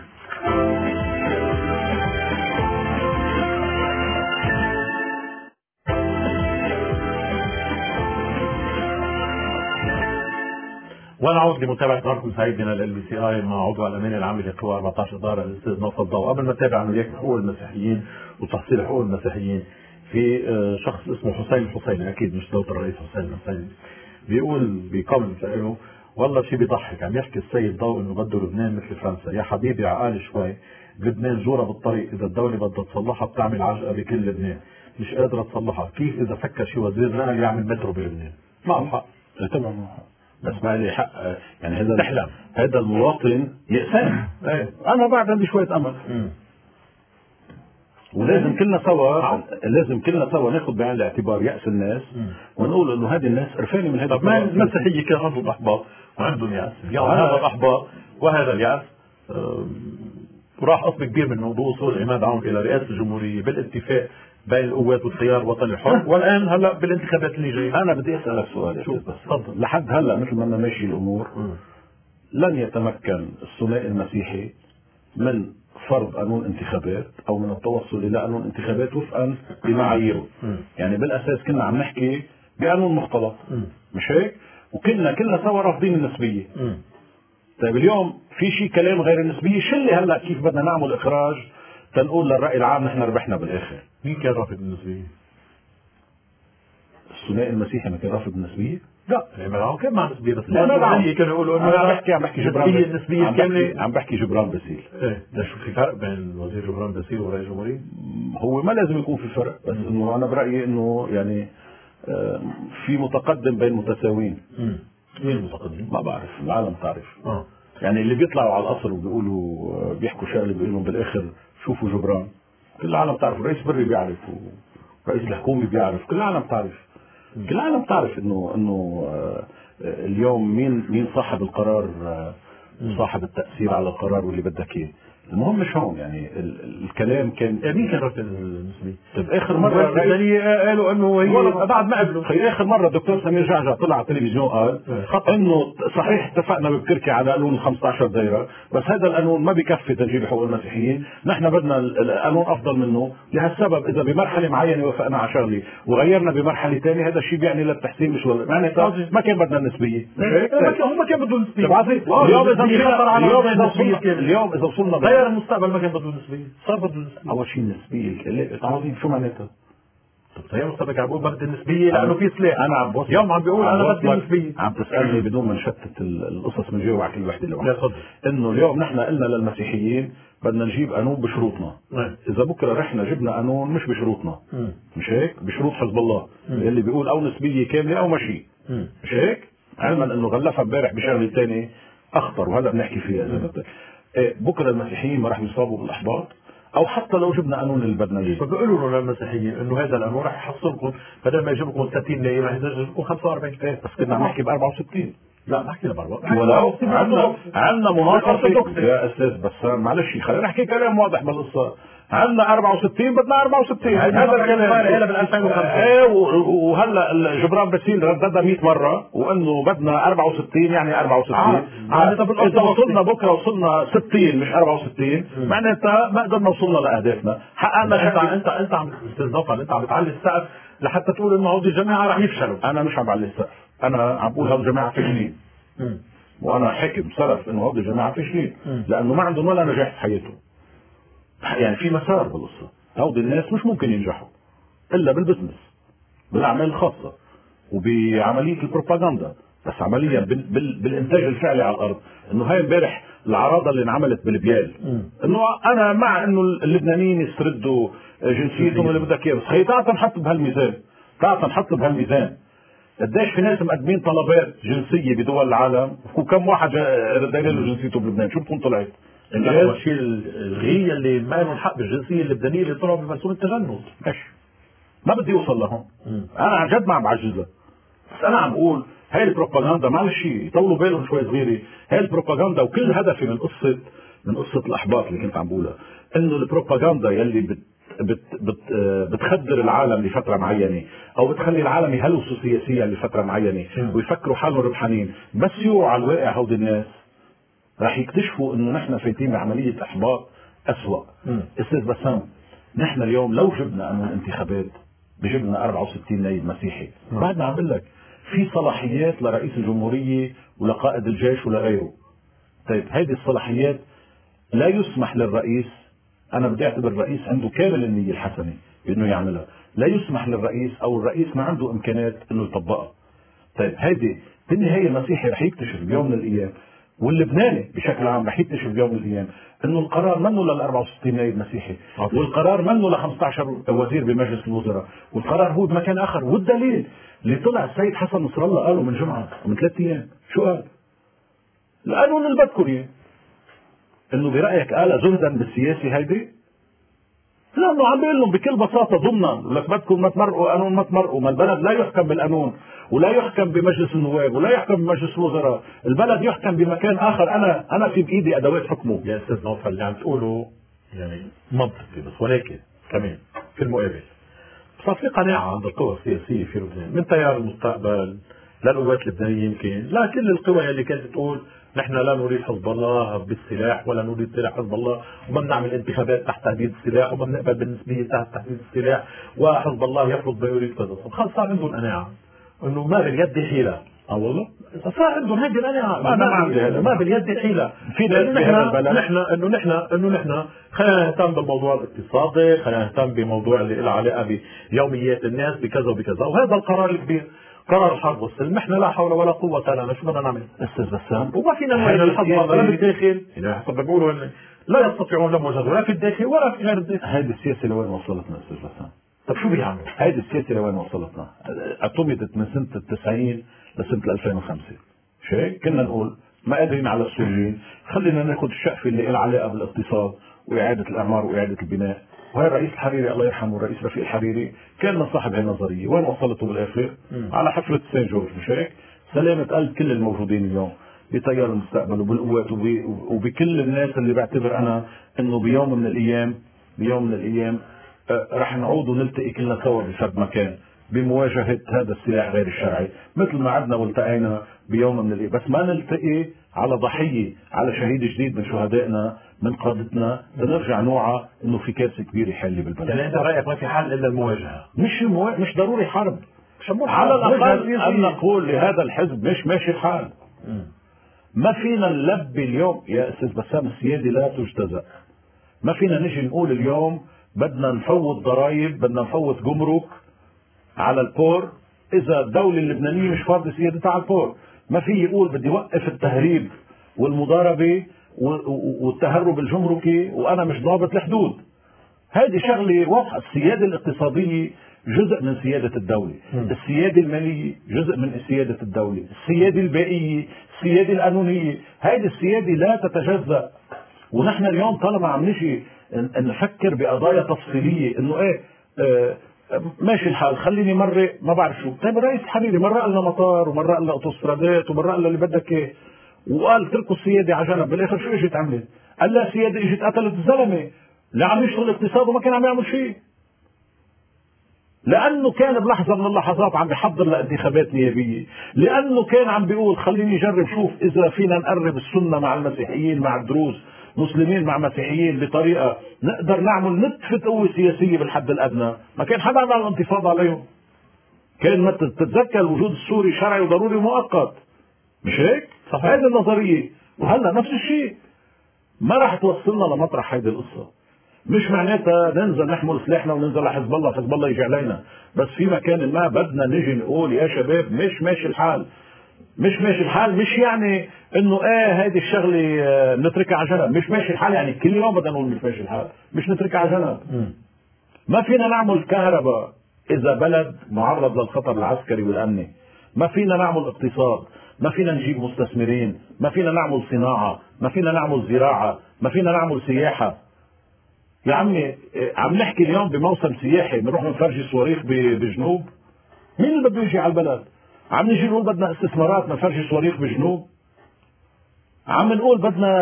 ونعود لمتابعة نهاركم سعيد من LBCI مع عضو الأمين العام لقوى 14 إدارة الأستاذ نوف الضوء. قبل ما نتابع عمليات حقوق المسيحيين وتحصيل حقوق المسيحيين، في شخص اسمه حسين الحسيني، أكيد مش دوت الرئيس حسين الحسيني، بيقول بكومنت له: والله شيء بيضحك، عم يحكي السيد ضوء إنه بده لبنان مثل فرنسا. يا حبيبي عقال شوي، لبنان جورة بالطريق، إذا الدولة بدها تصلحها بتعمل عجقة بكل لبنان، مش قادرة تصلحها. كيف إذا فكر شي وزير نقل يعمل مترو بلبنان؟ معه حق طبعا، بس ما لي حق يعني. هذا تحلم، هذا المواطن يأسان. انا بعد عندي شويه امل. ولازم كلنا سوا ناخذ بعين الاعتبار يأس الناس ونقول انه هذه الناس قرفانه من هذا. طب ما المسيحيه كان عندهم احباط وعندهم يأس، هذا الاحباط وهذا اليأس وراح قسم كبير منه بوصول عماد عون الى رئاسه الجمهوريه بالاتفاق بين القوات والتيار الوطني الحر، والان هلا بالانتخابات اللي جايه. انا بدي اسالك سؤال. شو بس تفضل. لحد هلا مثل ما ماشي الامور لن يتمكن الثنائي المسيحي من فرض قانون انتخابات او من التوصل الى قانون انتخابات وفقا بمعاييره. يعني بالاساس كنا عم نحكي بقانون مختلط، مش هيك؟ وكنا سوا رافضين النسبيه. طيب اليوم في شيء كلام غير النسبيه، شو اللي هلا كيف بدنا نعمل اخراج تنقول للراي العام نحن ربحنا بالاخر؟ مين كان رافض النسبيه؟ الثنائي المسيحي ما كان رافض النسبيه؟ لا، يعني كان مع نسبيه، بس كانوا يقولوا انه عم بحكي جبران النسبيه الكامله. عم بحكي جبران باسيل. ده شو في فرق بين وزير جبران باسيل ورئيس الجمهوريه؟ هو ما لازم يكون في فرق، بس انه انا برايي انه يعني في متقدم بين متساويين. مين المتقدم؟ ما بعرف، العالم تعرف. يعني اللي بيطلعوا على القصر وبيقولوا بيحكوا شغله بيقولوا بالاخر شوفوا جبران، كل العالم تعرف. رئيس بري بيعرف ورئيس الحكومه بيعرف، كل العالم تعرف. كل العالم تعرف انه اليوم مين صاحب القرار وصاحب التأثير على القرار واللي بدك اياه. المهم مش هون يعني الكلام كان. مين كان رافض النسبيه؟ طيب اخر مره قالوا انه هي بعد ما قبلوا. اخر مره الدكتور سمير جعجع طلع على التلفزيون قال انه صحيح اتفقنا بتركيا على قانون 15 دايره، بس هذا القانون ما بكفي تنجيب حقوق المسيحيين، نحن بدنا القانون افضل منه. لهالسبب اذا بمرحله معينه وافقنا على شغله وغيرنا بمرحله ثانيه هذا الشيء بيعني للتحسين، مش معناتها ما كان بدنا النسبيه. هم كان بدهم نسبيه. اليوم اذا وصلنا غير المستقبل ما كان بده نسبيه، صار بده نسبيه. اول شيء النسبيه عظيم، شو معناتها؟ طب تغير المستقبل عم بقول بدي النسبيه لانه في سلاح. انا عم بوصل يوم عم بيقول انا بدي النسبيه. عم تسالني بدون ما نشتت القصص من جوا على كل وحده لوحدها. لا انه اليوم نحن قلنا للمسيحيين بدنا نجيب قانون بشروطنا. اذا بكره رحنا جبنا قانون مش بشروطنا، مش هيك؟ بشروط حزب الله اللي بيقول او نسبيه كامله او مشي، مش هيك؟ علما انه غلفها امبارح بشغله ثانيه اخطر وهلا بنحكي فيها. اذا بدك بكره المسيحيين ما راح يصابوا بالاحباط، او حتى لو جبنا قانون اللي بدنا اياه. فبيقولوا له للمسيحيين انه هذا القانون راح يحصلكم بدل ما يجيب لكم 30 نايب راح يجيب لكم 45. بس كنا عم نحكي ب 64. لا نحكي ب 64 ولو عندنا مناقشه يا استاذ بسام، معلش خلينا نحكي كلام واضح بالقصه. عندنا 64 بدنا 64. هذا الكلام هلا بال 2005. وهلا جبران باسيل رددها 100 مره وانه بدنا 64 يعني 64. اذا وصلنا بكره وصلنا 60 مش 64 معناتها ما قدرنا وصلنا لاهدافنا، حققنا. انت عم استاذ نوفل، انت عم تعلي السقف لحتى تقول انه هودي الجماعه راح يفشلوا. انا مش عم بعلي السقف، انا عم بقول هودي الجماعه فاشلين. وانا حكم سلف انه هودي الجماعه فاشلين لانه ما عندهم ولا نجاح في حياتهم. يعني في مسار بالقصه، هودي الناس مش ممكن ينجحوا الا بالبزنس، بالاعمال الخاصه وبعمليه البروباغندا، بس عمليا بالانتاج الفعلي على الارض. انه هاي امبارح العراضه اللي انعملت بالبيال، انه انا مع انه اللبنانيين يستردوا جنسيتهم اللي بدك اياه، بس خي تعال نحط بهالميزان، تعال نحط بهالميزان قديش في ناس مقدمين طلبات جنسيه بدول العالم، وكم واحد رد له جنسيته بلبنان، شو بتكون طلعت؟ اول شيء الغية اللي ما لهم حق بالجنسيه اللبنانيه اللي طلعوا بمسؤول التجنس. ما بدي اوصل لهون، انا عن جد ما عم بعجزها، بس انا عم اقول هاي البروباغندا معلش يطولوا بالهم شوي صغيره، هاي البروباغندا وكل هدفي من قصه الاحباط اللي كنت عم بقولها، انه البروباغندا يلي بتخدر العالم لفتره معينه، او بتخلي العالم يهلوسوا سياسيا لفتره معينه ويفكروا حالهم ربحانين، بس يوعوا على الواقع هودي الناس راح يكتشفوا انه نحن فايتين بعمليه احباط اسوأ. استاذ بسام، نحن اليوم لو جبنا انه الانتخابات بجبنا 64 نائب مسيحي، بعدنا عم بقول لك في صلاحيات لرئيس الجمهوريه ولقائد الجيش ولغيره. طيب هذه الصلاحيات لا يسمح للرئيس، انا بدي اعتبر الرئيس عنده كامل النيه الحسنه بانه يعملها، لا يسمح للرئيس او الرئيس ما عنده امكانيات انه يطبقها. طيب هيدي بالنهايه المسيحي رح يكتشف بيوم من الايام، واللبناني بشكل عام رح يكتشف بيوم من الايام انه القرار منه لل 64 نائب مسيحي، والقرار منه ل 15 وزير بمجلس الوزراء، والقرار هو بمكان اخر. والدليل اللي طلع السيد حسن نصر الله قاله من جمعه ومن 3 ايام، شو قال؟ القانون اللي بدكم اياه، انه برايك قال زهدا بالسياسي هيدي؟ لانه عم بيقول لهم بكل بساطه ضمنا لك بدكم ما تمرقوا قانون، ما تمرقوا، ما البلد لا يحكم بالقانون ولا يحكم بمجلس النواب ولا يحكم بمجلس الوزراء، البلد يحكم بمكان اخر، انا في بايدي ادوات حكمه. يا استاذ نوفل اللي عم تقوله يعني منطقي، بس ولكن كمان في المقابل صار في قناعه عند القوى السياسيه في لبنان من تيار المستقبل للقوات اللبنانيه يمكن، لا كل القوى اللي كانت تقول نحن لا نريد حزب الله بالسلاح ولا نريد سلاح حزب الله، وما بنعمل انتخابات تحت تهديد السلاح، وما بنقبل بالنسبيه تحت تهديد السلاح، وحزب الله يفرض ما يريد كذا، خلص صار عندهم قناعه انه ما باليد حيله. والله صار عندهم هذه القناعه، ما باليد حيله. في انه نحن خلينا نهتم بالموضوع الاقتصادي، خلينا نهتم بموضوع اللي له علاقه بيوميات الناس بكذا وبكذا، وهذا القرار الكبير قرار الحرب والسلم، نحن لا حول ولا قوه لنا، شو بدنا نعمل؟ استاذ بسام، وما فينا نوجه الحزب لا بالداخل، يعني حسب بيقولوا لا يستطيعون لهم وجهه لا في الداخل ولا في غير الداخل. هذه السياسه لوين وصلتنا استاذ بسام؟ طب شو بيعمل؟ هذه السياسه لوين وصلتنا؟ اعتمدت من سنه ال90 لسنه 2005، شيء كنا نقول ما قادرين على السوريين، خلينا ناخذ الشقفه اللي لها علاقه بالاقتصاد واعاده الاعمار واعاده البناء، وهي الرئيس الحريري الله يرحمه الرئيس رفيق الحريري كان من صاحب هذه النظريه، وين وصلته بالاخر؟ على حفله سان جورج، مش هيك؟ سلامه قلب كل الموجودين اليوم بتيار المستقبل وبالقوات وبكل الناس اللي بعتبر انا انه بيوم من الايام رح نعود ونلتقي كلنا سوا بفرد مكان بمواجهه هذا السلاح غير الشرعي، مثل ما عدنا والتقينا بيوم من الايام، بس ما نلتقي على ضحيه، على شهيد جديد من شهدائنا من قادتنا، لنرجع نوعى انه في كارثه كبيره حالة بالبلد. يعني انت رايك ما في حل الا المواجهه؟ مش ضروري حرب، على الاقل ان نقول لهذا الحزب مش ماشي الحال. ما فينا نلبي اليوم يا استاذ بسام، السياده لا تجتزأ، ما فينا نجي نقول اليوم بدنا نفوت ضرائب، بدنا نفوت جمرك على البور اذا الدوله اللبنانيه مش فارضه سيادتها على البور، ما في يقول بدي وقف التهريب والمضاربه والتهرب الجمركي وانا مش ضابط الحدود. هذه شغله واضحه، السياده الاقتصاديه جزء من سياده الدوله، السياده الماليه جزء من سياده الدوله، السياده البيئيه، السياده القانونيه، هذه السياده لا تتجزأ. ونحن اليوم طالما عم نجي نفكر بقضايا تفصيليه انه ماشي الحال خليني مرة ما بعرف شو، طيب الرئيس الحريري مرة لنا مطار ومرة لنا اوتوسترادات ومرة لنا اللي بدك اياه، وقال اتركوا السيادة على جنب، بالاخر شو اجت عملت؟ قال لا السيادة اجت قتلت الزلمة اللي عم يشتغل اقتصاد وما كان عم يعمل شيء، لانه كان بلحظة من اللحظات عم بيحضر لانتخابات نيابية، لانه كان عم بيقول خليني اجرب شوف اذا فينا نقرب السنة مع المسيحيين مع الدروز، مسلمين مع مسيحيين بطريقه نقدر نعمل نتفه قوه سياسيه بالحد الادنى، ما كان حدا عمل انتفاضه عليهم. كان ما تتذكر الوجود السوري شرعي وضروري مؤقت، مش هيك؟ صحيح. هذه النظريه، وهلا نفس الشيء ما راح توصلنا لمطرح هذه القصه. مش معناتها ننزل نحمل سلاحنا وننزل على حزب الله، حزب الله يجي علينا، بس في مكان ما بدنا نجي نقول يا شباب مش ماشي الحال، مش ماشي الحال، مش يعني انه ايه هيدي الشغله نتركها على جنب، مش ماشي الحال، يعني كل يوم بدنا نقول مش ماشي الحال، مش نتركها على جنب. ما فينا نعمل كهرباء اذا بلد معرض للخطر العسكري والامني، ما فينا نعمل اقتصاد، ما فينا نجيب مستثمرين، ما فينا نعمل صناعه، ما فينا نعمل زراعه، ما فينا نعمل سياحه. يا عمي عم نحكي اليوم بموسم سياحي بنروح نفرجي صواريخ بجنوب، مين اللي بده يجي على البلد؟ عم نجي نقول بدنا استثمارات نفرجي صواريخ بجنوب، عم نقول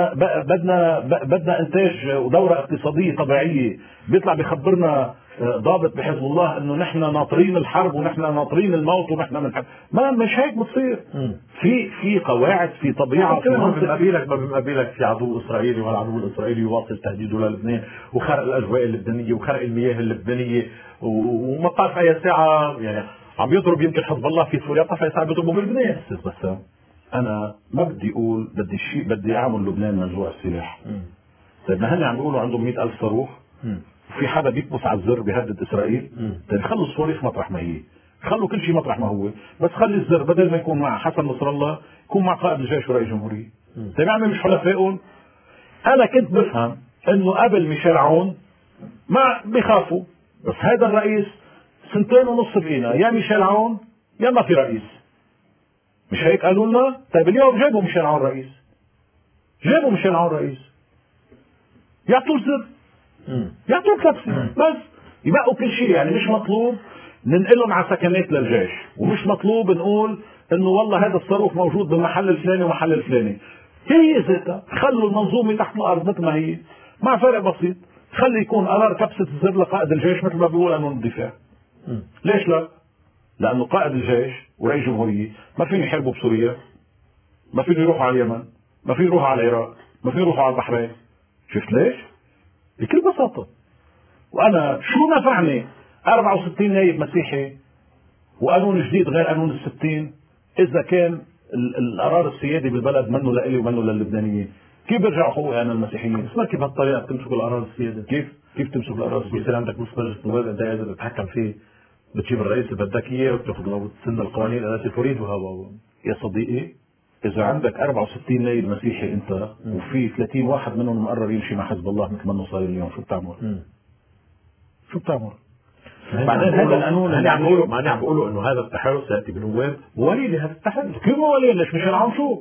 بدنا انتاج ودوره اقتصاديه طبيعيه، بيطلع بيخبرنا ضابط بحزب الله انه نحن ناطرين الحرب ونحن ناطرين الموت ونحن بنحب. ما مش هيك بتصير. في قواعد، في طبيعه، في منطق. ما بمقابلك في عدو اسرائيلي، والعدو الاسرائيلي يواصل تهديده للبنان وخرق الاجواء اللبنانيه وخرق المياه اللبنانيه، وما بتعرف اي ساعه يعني عم يضرب يمكن حزب الله في سوريا، بتعرف اي ساعه بيضربوا بلبنان. بس انا ما بدي اقول بدي اعمل لبنان منزوع السلاح. طيب ما هن عم بيقولوا عندهم 100,000 صاروخ، وفي حدا بيكبس على الزر بيهدد اسرائيل. طيب خلوا الصواريخ مطرح ما هي، خلوا كل شيء مطرح ما هو، بس خلي الزر بدل ما يكون مع حسن نصر الله يكون مع قائد الجيش ورئيس الجمهوريه. طيب يا عمي مش حلفائهم؟ انا كنت بفهم انه قبل ميشيل عون ما بيخافوا، بس هذا الرئيس 2.5 بقينا يا ميشيل عون يا ما في رئيس، مش هيك قالوا لنا؟ طيب اليوم جابوا ميشيل عون رئيس، جابوا ميشيل عون رئيس، يعطوه الزر، يعطوه كبسه، بس يبقوا كل شيء. يعني مش مطلوب ننقلهم على سكنات للجيش، ومش مطلوب نقول انه والله هذا الصاروخ موجود بالمحل الفلاني ومحل الفلاني. هي ذاتها خلوا المنظومه تحت الارض مثل ما هي، مع فرق بسيط، خلي يكون قرار كبسه الزر لقائد الجيش مثل ما بيقول قانون الدفاع. ليش لا؟ لانه قائد الجيش ورئيس الجمهوريه ما فين يحاربوا بسوريا، ما فين يروحوا على اليمن، ما فين يروحوا على العراق، ما فين يروحوا على البحرين. شفت ليش؟ بكل بساطه. وانا شو نفعني 64 نايب مسيحي وقانون جديد غير قانون ال60 اذا كان القرار السيادي بالبلد منه لإلي ومنه للبنانيين؟ كيف بيرجعوا حقوقي انا المسيحيين؟ بس ما كيف بهالطريقه بتمسكوا القرار السيادي؟ كيف تمسك القرار السيادي؟ بيصير عندك نص مجلس نواب انت قادر تتحكم فيه، بتجيب الرئيس اللي بدك اياه وبتاخذ وتسن القوانين التي تريدها. يا صديقي اذا عندك 64 نايب مسيحي انت وفي 30 واحد منهم مقرر يمشي مع حزب الله مثل ما انه صاير اليوم، شو بتعمل؟ شو بتعمل؟ بعدين هذا القانون اللي عم بيقولوا انه هذا التحالف سياتي بنواب ولي لهذا التحالف. كيف ولي؟ ليش مش العام شو؟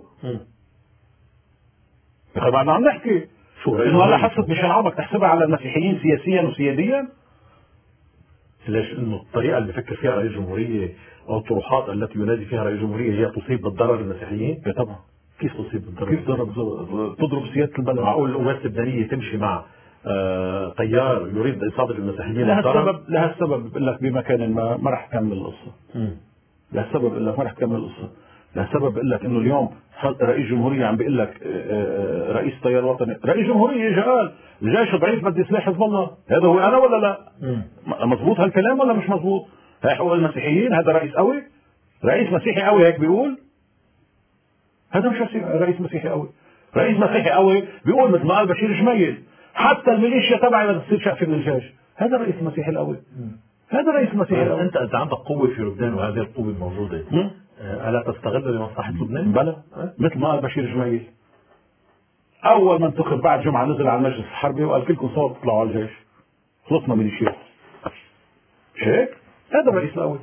يا اخي بعدنا عم نحكي شو انه هلا حصه مش العام تحسبها على المسيحيين سياسيا وسياديا؟ ليش؟ انه الطريقه اللي بفكر فيها رئيس الجمهوريه او الطروحات التي ينادي فيها رئيس الجمهوريه هي تصيب بالضرر المسيحيين؟ طبعا. كيف تصيب بالضرر؟ كيف تضرب سياده البلد؟ معقول القوات اللبنانيه تمشي مع طيار يريد اصابه المسيحيين؟ لهالسبب بقول لك بمكان ما راح تكمل القصه. لهالسبب بقول لك ما راح تكمل القصه. لهالسبب بقول لك انه اليوم رئيس جمهوريه عم بيقول لك رئيس تيار وطني، رئيس جمهوريه اجى قال الجيش ضعيف بدي سلاح حزب الله، هذا هو انا ولا لا؟ مزبوط هالكلام ولا مش مزبوط؟ هاي حقوق المسيحيين، هذا رئيس قوي؟ رئيس مسيحي قوي هيك بيقول؟ هذا مش رئيس مسيحي قوي. رئيس مسيحي قوي بيقول مثل ما قال بشير جميل حتى الميليشيا تبعي بدها تصير شقفه من الجيش. هذا رئيس المسيحي القوي. هذا رئيس المسيحي القوي. انت عندك قوه في لبنان وهذه القوه موجوده، الا تستغل لمصلحه لبنان؟ بلى، مثل ما قال بشير جميل اول ما انتخب بعد جمعه نزل على المجلس الحربي وقال كلكم سوا تطلعوا على الجيش، خلصنا ميليشيا. مش هيك؟ هذا الرئيس القوي.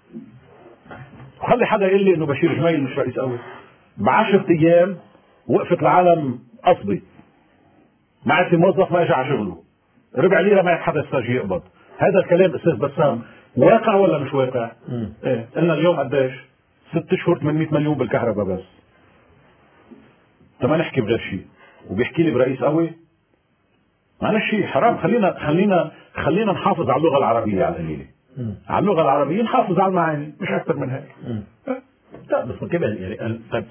وخلي حدا يقول لي انه بشير جميل مش رئيس قوي. ب10 ايام وقفت العالم قصدي، ما عاد في موظف ما اجى على شغله، ربع ليره ما حدا يستجي يقبض. هذا الكلام استاذ بسام واقع ولا مش واقع؟ ايه قلنا اليوم قديش؟ 6 اشهر 800 مليون بالكهرباء بس. ما نحكي بغير شيء وبيحكي لي برئيس قوي؟ معلش حرام. خلينا نحافظ على اللغه العربيه على القليله. على اللغه العربيه نحافظ على المعاني مش اكثر من هيك. لا بس كمان يعني طيب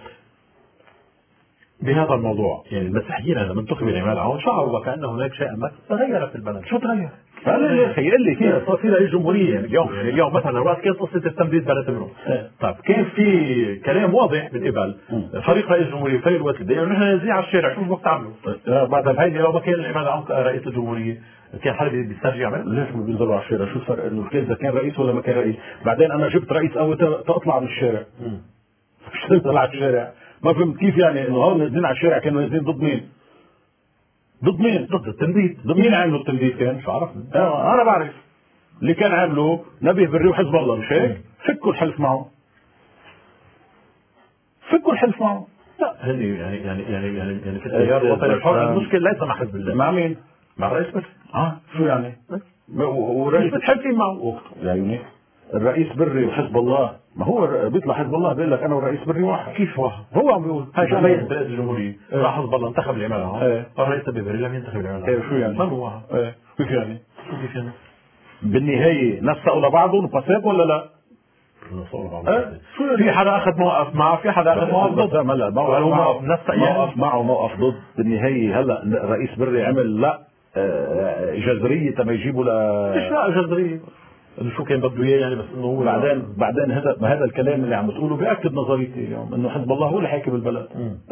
بهذا الموضوع يعني المسيحيين لما انتخبوا عماد عون شعروا وكأن هناك شيء ما تغير في البلد. شو تغير؟ يا اخي قال لي صار في رئيس جمهوريه يعني اليوم مثلا راس كان قصه التمديد بلد طيب كان في كلام واضح من قبل فريق رئيس الجمهوريه فريق الوقت انه نحن نزيع على الشارع شو بدك تعملوا؟ بعد هيدي لو ما كان عماد عون رئيس الجمهوريه كان حدا بيسترجع يعمل؟ ليش ما بينزلوا على الشارع؟ شو الفرق انه اذا كان رئيس ولا ما كان رئيس؟ بعدين انا جبت رئيس قوي تطلع من الشارع. مش تنزل على الشارع، ما فهمت كيف يعني انه هون نازلين على الشارع كانوا نازلين ضد مين؟ ضد مين؟ ضد التنديد. ضد مين عملوا التنديد كان؟ شو عرفنا؟ انا بعرف اللي كان عامله نبيه بري وحزب الله، مش هيك؟ فكوا الحلف معه، فكوا الحلف معه. لا هني يعني في التيار الوطني الحر المشكله ليس مع حزب الله. مع مين؟ مع الرئيس بس. شو يعني؟ والرئيس متحالفين معه يعني الرئيس بري وحزب الله، ما هو بيطلع حزب الله بيقول لك انا والرئيس بري واحد. كيف واحد؟ هو عم بيقول هاي شغله برئاسه الجمهوريه، راح حزب الله انتخب العماله، الرئيس بري لم ينتخب العماله. شو يعني؟ ما هو واحد؟ كيف يعني؟ كيف يعني؟ بالنهايه نسقوا لبعضهم قصاب ولا لا؟ في حدا اخذ موقف معه، في حدا اخذ موقف ضد. هلا موقف معه موقف ضد. بالنهايه هلا الرئيس بري عمل لا جذريه تما يجيبوا مش لا جذريه انه شو كان بده اياه يعني، بس انه هو بعدين هذا الكلام اللي عم تقوله بياكد نظريتي اليوم انه حزب الله هو اللي حاكم البلد.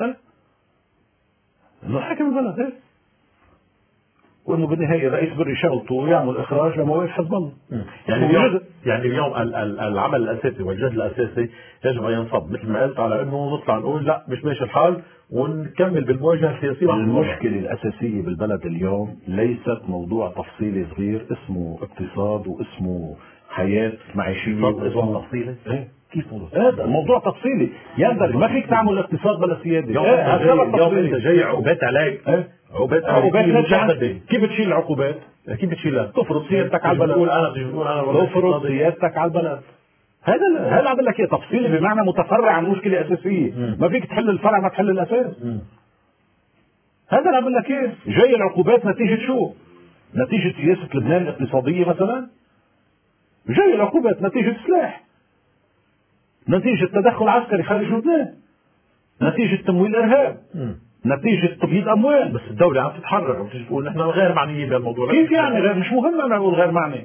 انه حاكم البلد هيك، وانه بالنهايه الرئيس بري شغلته يعمل اخراج لمواد حزب الله. يعني اليوم العمل الاساسي والجهد الاساسي يجب ان ينصب مثل ما قلت على انه نطلع نقول لا مش ماشي الحال ونكمل بالمواجهه السياسيه. المشكله الاساسيه بالبلد اليوم ليست موضوع تفصيلي صغير اسمه اقتصاد واسمه حياه معيشيه اسمه تفصيلي. كيف موضوع؟ هذا موضوع تفصيلي يندرج، ما فيك تعمل اقتصاد بلا سياده. اليوم انت جاي عقوبات عليك. عقوبات كيف بتشيل العقوبات؟ كيف بتشيلها؟ تفرض سيادتك على البلد. تفرض سيادتك على البلد. هذا عم بقول لك ايه تفصيلي بمعنى متفرع عن مشكله اساسيه. ما فيك تحل الفرع ما تحل الاساس. هذا اللي عم بقول لك ايه. جاي العقوبات نتيجه شو؟ نتيجه سياسه لبنان الاقتصاديه مثلا. جاي العقوبات نتيجه سلاح، نتيجه تدخل عسكري خارج لبنان، نتيجه تمويل ارهاب، نتيجه تبييض اموال. بس الدوله عم تتحرك وبتيجي تقول نحن غير معنيين بهالموضوع. كيف يعني غير؟ مش مهم انا اقول غير معني.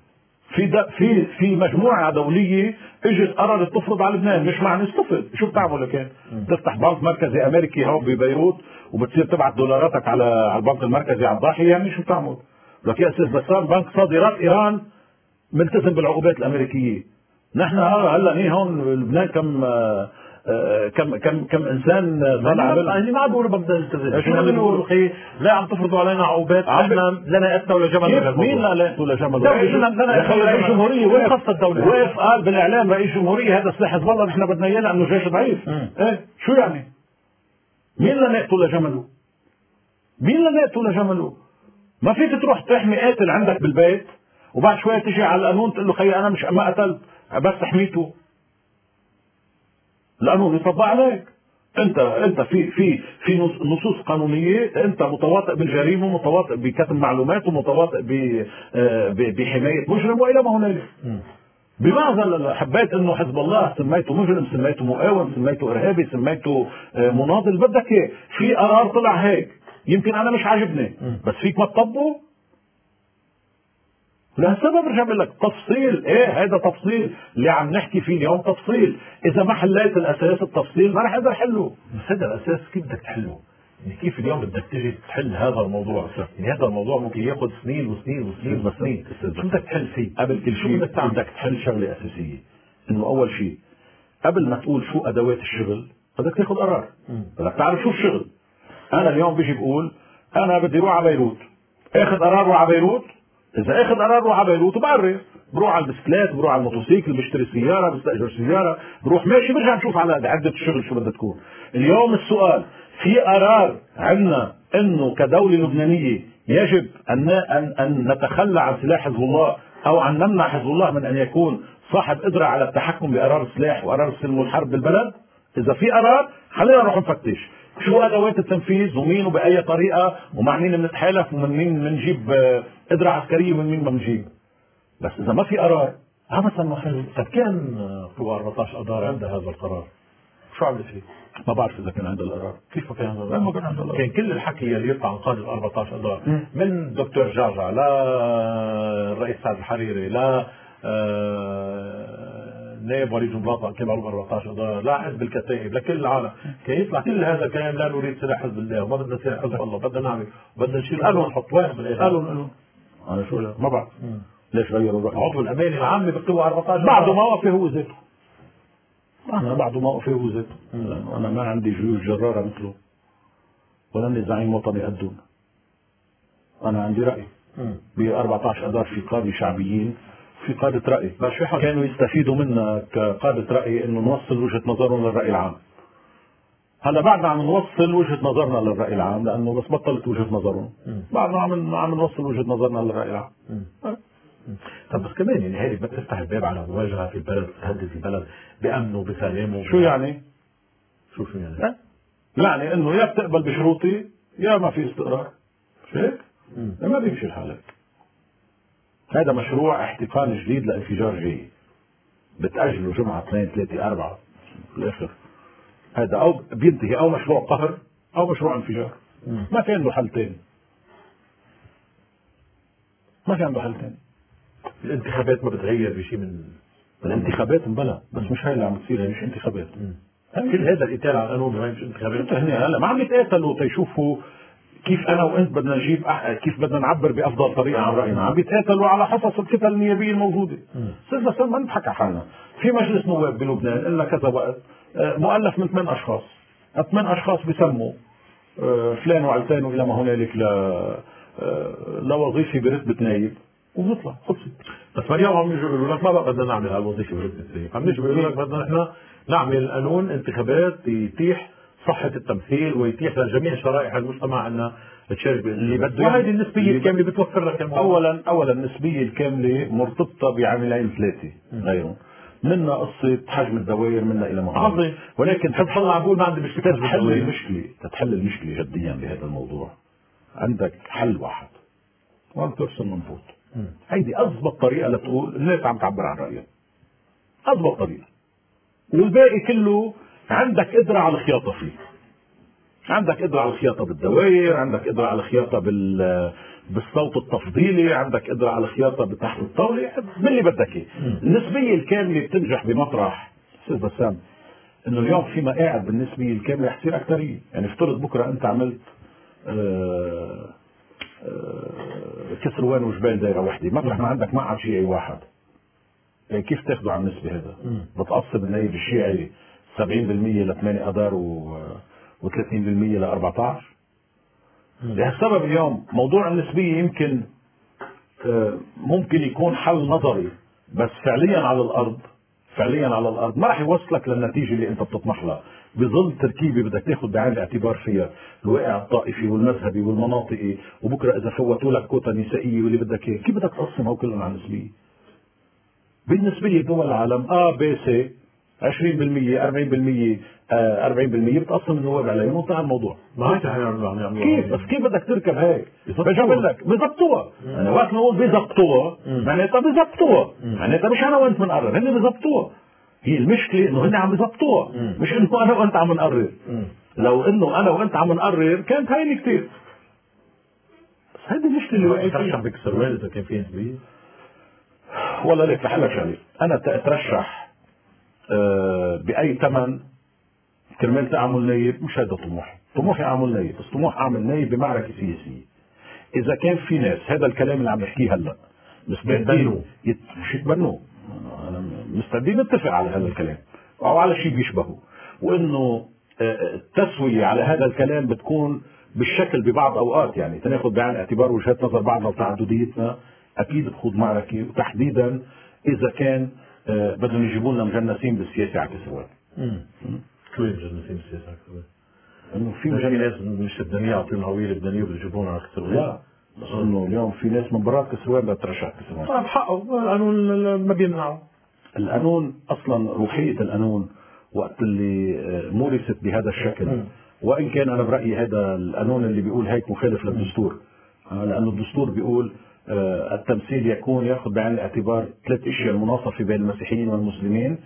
في مجموعه دوليه اجت قررت تفرض على لبنان، مش معني استفد. شو بتعمل لكن؟ تفتح بنك مركزي امريكي هون ببيروت وبتصير تبعت دولاراتك على البنك المركزي على الضاحيه، يعني شو بتعمل؟ لك يا استاذ بسام بنك صادرات ايران ملتزم بالعقوبات الامريكيه. نحن هلا هون لبنان كم انسان طلع اللي ما عم بيقولوا بدنا نلتزم. شو عم بيقولوا خي لا عم تفرضوا علينا عقوبات، احنا لنا يأتنا ولا جمل. مين لا يأتنا ولا جمل؟ رئيس جمهوريه وقف قال بالاعلام رئيس جمهوريه هذا سلاح حزب الله نحن بدنا اياه لانه جيش ضعيف. شو يعني؟ مين لا نقتل ولا جمله؟ مين لا نقتل ولا جمله؟ ما فيك تروح تحمي قاتل عندك بالبيت وبعد شويه تجي على القانون تقول له خي انا مش ما قتلت بس حميته. القانون يطبق عليك. انت في نصوص قانونيه، انت متواطئ بالجريمه ومتواطئ بكتم معلومات ومتواطئ بحمايه مجرم والى ما هنالك. بمعنى حبيت انه حزب الله سميته مجرم، سميته مقاوم، سميته ارهابي، سميته مناضل، بدك ايه؟ في قرار طلع هيك يمكن انا مش عاجبني بس فيك ما تطبقه. لهالسبب برجع بقول لك تفصيل. ايه هذا تفصيل اللي عم نحكي فيه اليوم تفصيل. اذا ما حليت الاساس التفصيل ما رح اقدر احله. بس هذا الاساس كيف بدك تحله؟ يعني كيف اليوم بدك تجي تحل هذا الموضوع؟ يعني هذا الموضوع ممكن ياخذ سنين وسنين وسنين وسنين. شو بدك تحل فيه؟ قبل كل شيء بدك تحل شغله اساسيه، انه اول شيء قبل ما تقول شو ادوات الشغل بدك تاخذ قرار. بدك تعرف شو الشغل. انا اليوم بيجي بقول انا بدي اروح على بيروت، اخذ قرار اروح على بيروت. اذا اخذ قرار اروح على بيروت وبعرف بروح على البسكليت، بروح على الموتوسيكل، بشتري سياره، بستاجر سياره، بروح ماشي برجع نشوف على عده الشغل شو بدها تكون. اليوم السؤال في قرار عندنا انه كدوله لبنانيه يجب ان نتخلى عن سلاح حزب الله او ان نمنع حزب الله من ان يكون صاحب قدره على التحكم بقرار السلاح وقرار السلم والحرب بالبلد. اذا في قرار خلينا نروح نفتش شو ادوات التنفيذ ومين وباي طريقه ومع مين بنتحالف ومن مين بنجيب قدره عسكريه ومن مين ما بنجيب. بس اذا ما في قرار عبثا محل. طب كان قوى 14 اذار عندها هذا القرار شو عملت فيه؟ ما بعرف اذا كان عندها القرار. كيف كان هذا القرار؟ كان كل الحكي اللي يطلع عن قاده 14 اذار من دكتور جعجع لا الرئيس سعد الحريري لا نائب وليد جنبلاطه كانوا 14 اذار لا حزب الكتائب لكل العالم كان يطلع كل هذا الكلام لا نريد سلاح حزب الله وما بدنا سلاح حزب الله بدنا نعمل بدنا نشيل قالوا نحط واحد بالاخر. قالوا انا شو ما بعرف ليش غيروا الرأي. عضو الامانه العامه بالقوى 14 بعده ما وقف هو ذاته انا بعده موقفي وزيت، انا ما عندي جيوش جراره مثله ولا اني زعيم وطني قدون. انا عندي راي. ب 14 اذار في قاده شعبيين، في قاده راي كانوا يستفيدوا منا كقاده راي انه نوصل وجهه نظرهم للراي العام. هلا بعدنا عم نوصل وجهه نظرنا للراي العام لانه بس بطلت وجهه نظرهم، بعدنا عم نوصل وجهه نظرنا للراي العام. طب بس كمان يعني هذه بتفتح الباب على مواجهه في البلد، تهدد البلد بامنه بسلامه. شو يعني؟ شو يعني؟ يعني انه يا بتقبل بشروطي يا ما في استقرار. مش هيك؟ ما بيمشي الحال هيك. هذا مشروع احتقان جديد لانفجار جاي، بتأجله جمعة 2 3 4 بالاخر. هذا او بينتهي او مشروع قهر او مشروع انفجار. ما كان له حل ثاني. ما كان له حل ثاني. الانتخابات ما بتغير بشيء من الانتخابات مبلا، بس مش هاي اللي عم تصير، هي مش انتخابات. كل هذا القتال على القانون ما مش انتخابات. هلا ما عم يتقاتلوا تيشوفوا كيف انا وانت بدنا نجيب كيف بدنا نعبر بافضل طريقه عن راينا، عم بيتقاتلوا على حصص الكتل النيابيه الموجوده. بس ما نضحك على حالنا. في مجلس نواب بلبنان لنا كذا وقت مؤلف من 8 اشخاص، 8 اشخاص بيسموا فلان وعلتان والى ما هنالك لوظيفه برتبه نايب وبنطلع خلصت. بس اليوم عم يجوا يقولوا لك ما بقى بدنا نعمل هالوظيفه برتبه نايب، عم يجوا يقولوا لك بدنا نحن نعمل قانون انتخابات يتيح صحة التمثيل ويتيح لجميع شرائح المجتمع أن تشارك اللي بده، وهذه النسبية الكاملة بتوفر لك الموضوع. أولا النسبية الكاملة مرتبطة بعاملين 3 غيرهم، منا قصة حجم الدوائر منا إلى عظيم، ولكن تطلع بقول ما عندي مشكلة تتحل المشكلة جديا بهذا الموضوع. عندك حل واحد، وان بيرسون من فوت. هيدي أضبط طريقة لتقول الناس عم تعبر عن رأيها، أضبط طريقة، والباقي كله عندك قدرة على الخياطة فيه. عندك قدرة على الخياطة بالدوائر، عندك قدرة على الخياطة بالصوت التفضيلي، عندك قدرة على الخياطة بتحت الطاولة، باللي بدك اياه. النسبية الكاملة بتنجح بمطرح استاذ بسام انه اليوم في مقاعد بالنسبية الكاملة رح تصير اكثرية. يعني افترض بكرة انت عملت كسروان وجبال دايرة واحدة، مطرح ما عندك مقعد شيعي واحد، يعني كيف تاخذوا على النسبة هذا؟ بتقسم النايب الشيعي 70% ل 8 اذار و30% ل 14. لهالسبب اليوم موضوع النسبية يمكن ممكن يكون حل نظري، بس فعليا على الارض ما راح يوصلك للنتيجة اللي انت بتطمح لها، بظل تركيبة بدك تاخذ بعين الاعتبار فيها الواقع الطائفي والمذهبي والمناطقي، وبكره اذا فوتوا لك كوتا نسائية واللي بدك اياه، كيف بدك تقسمها كلهم على النسبية؟ بالنسبة لدول العالم بي سي 20% 40% 40% بتقسم النواب عليهم وانتهى الموضوع. ما هيك عم كيف بس كيف بدك تركب هيك؟ بجاوب لك بيزبطوها. انا وقت نقول بيزبطوها معناتها معناتها مش انا وانت بنقرر، هن بيزبطوها. هي المشكله انه هن عم بيزبطوها، مش انه انا وانت عم نقرر. لو انه انا وانت عم نقرر كانت هيني كثير. بس هذه المشكله اللي وقعت فيها. بك سروال اذا كان في نسبيه. والله لك رح لك شغله، انا اترشح باي ثمن كرمال تعمل نايب، مش هذا طموحي اعمل نايب، بس طموح اعمل نايب بمعركه سياسيه. اذا كان في ناس هذا الكلام اللي عم نحكيه هلا مستعدين مش يتبنوه، انا مستعدين نتفق على هذا الكلام او على شيء بيشبهه، وانه التسويه على هذا الكلام بتكون بالشكل ببعض اوقات، يعني تناخذ بعين الاعتبار وجهات نظر بعضنا وتعدديتنا، اكيد بخوض معركه، وتحديدا اذا كان بدهم يجيبوا لنا مجنسين بالسياسه على كسروان. شو مجنسين بالسياسه على كسروان؟ انه في ناس مش بدهم يعطيهم هويه لبنانيه وبيجيبونا على كسروان. لا بس انه اليوم في ناس من برات كسروان بدها ترشح كسروان. طيب حقه، القانون ما بيمنعه. القانون اصلا روحيه القانون وقت اللي مورست بهذا الشكل، وان كان انا برايي هذا القانون اللي بيقول هيك مخالف للدستور، لانه الدستور بيقول التمثيل يكون ياخذ بعين الاعتبار 3 اشياء: المناصفه بين المسيحيين والمسلمين،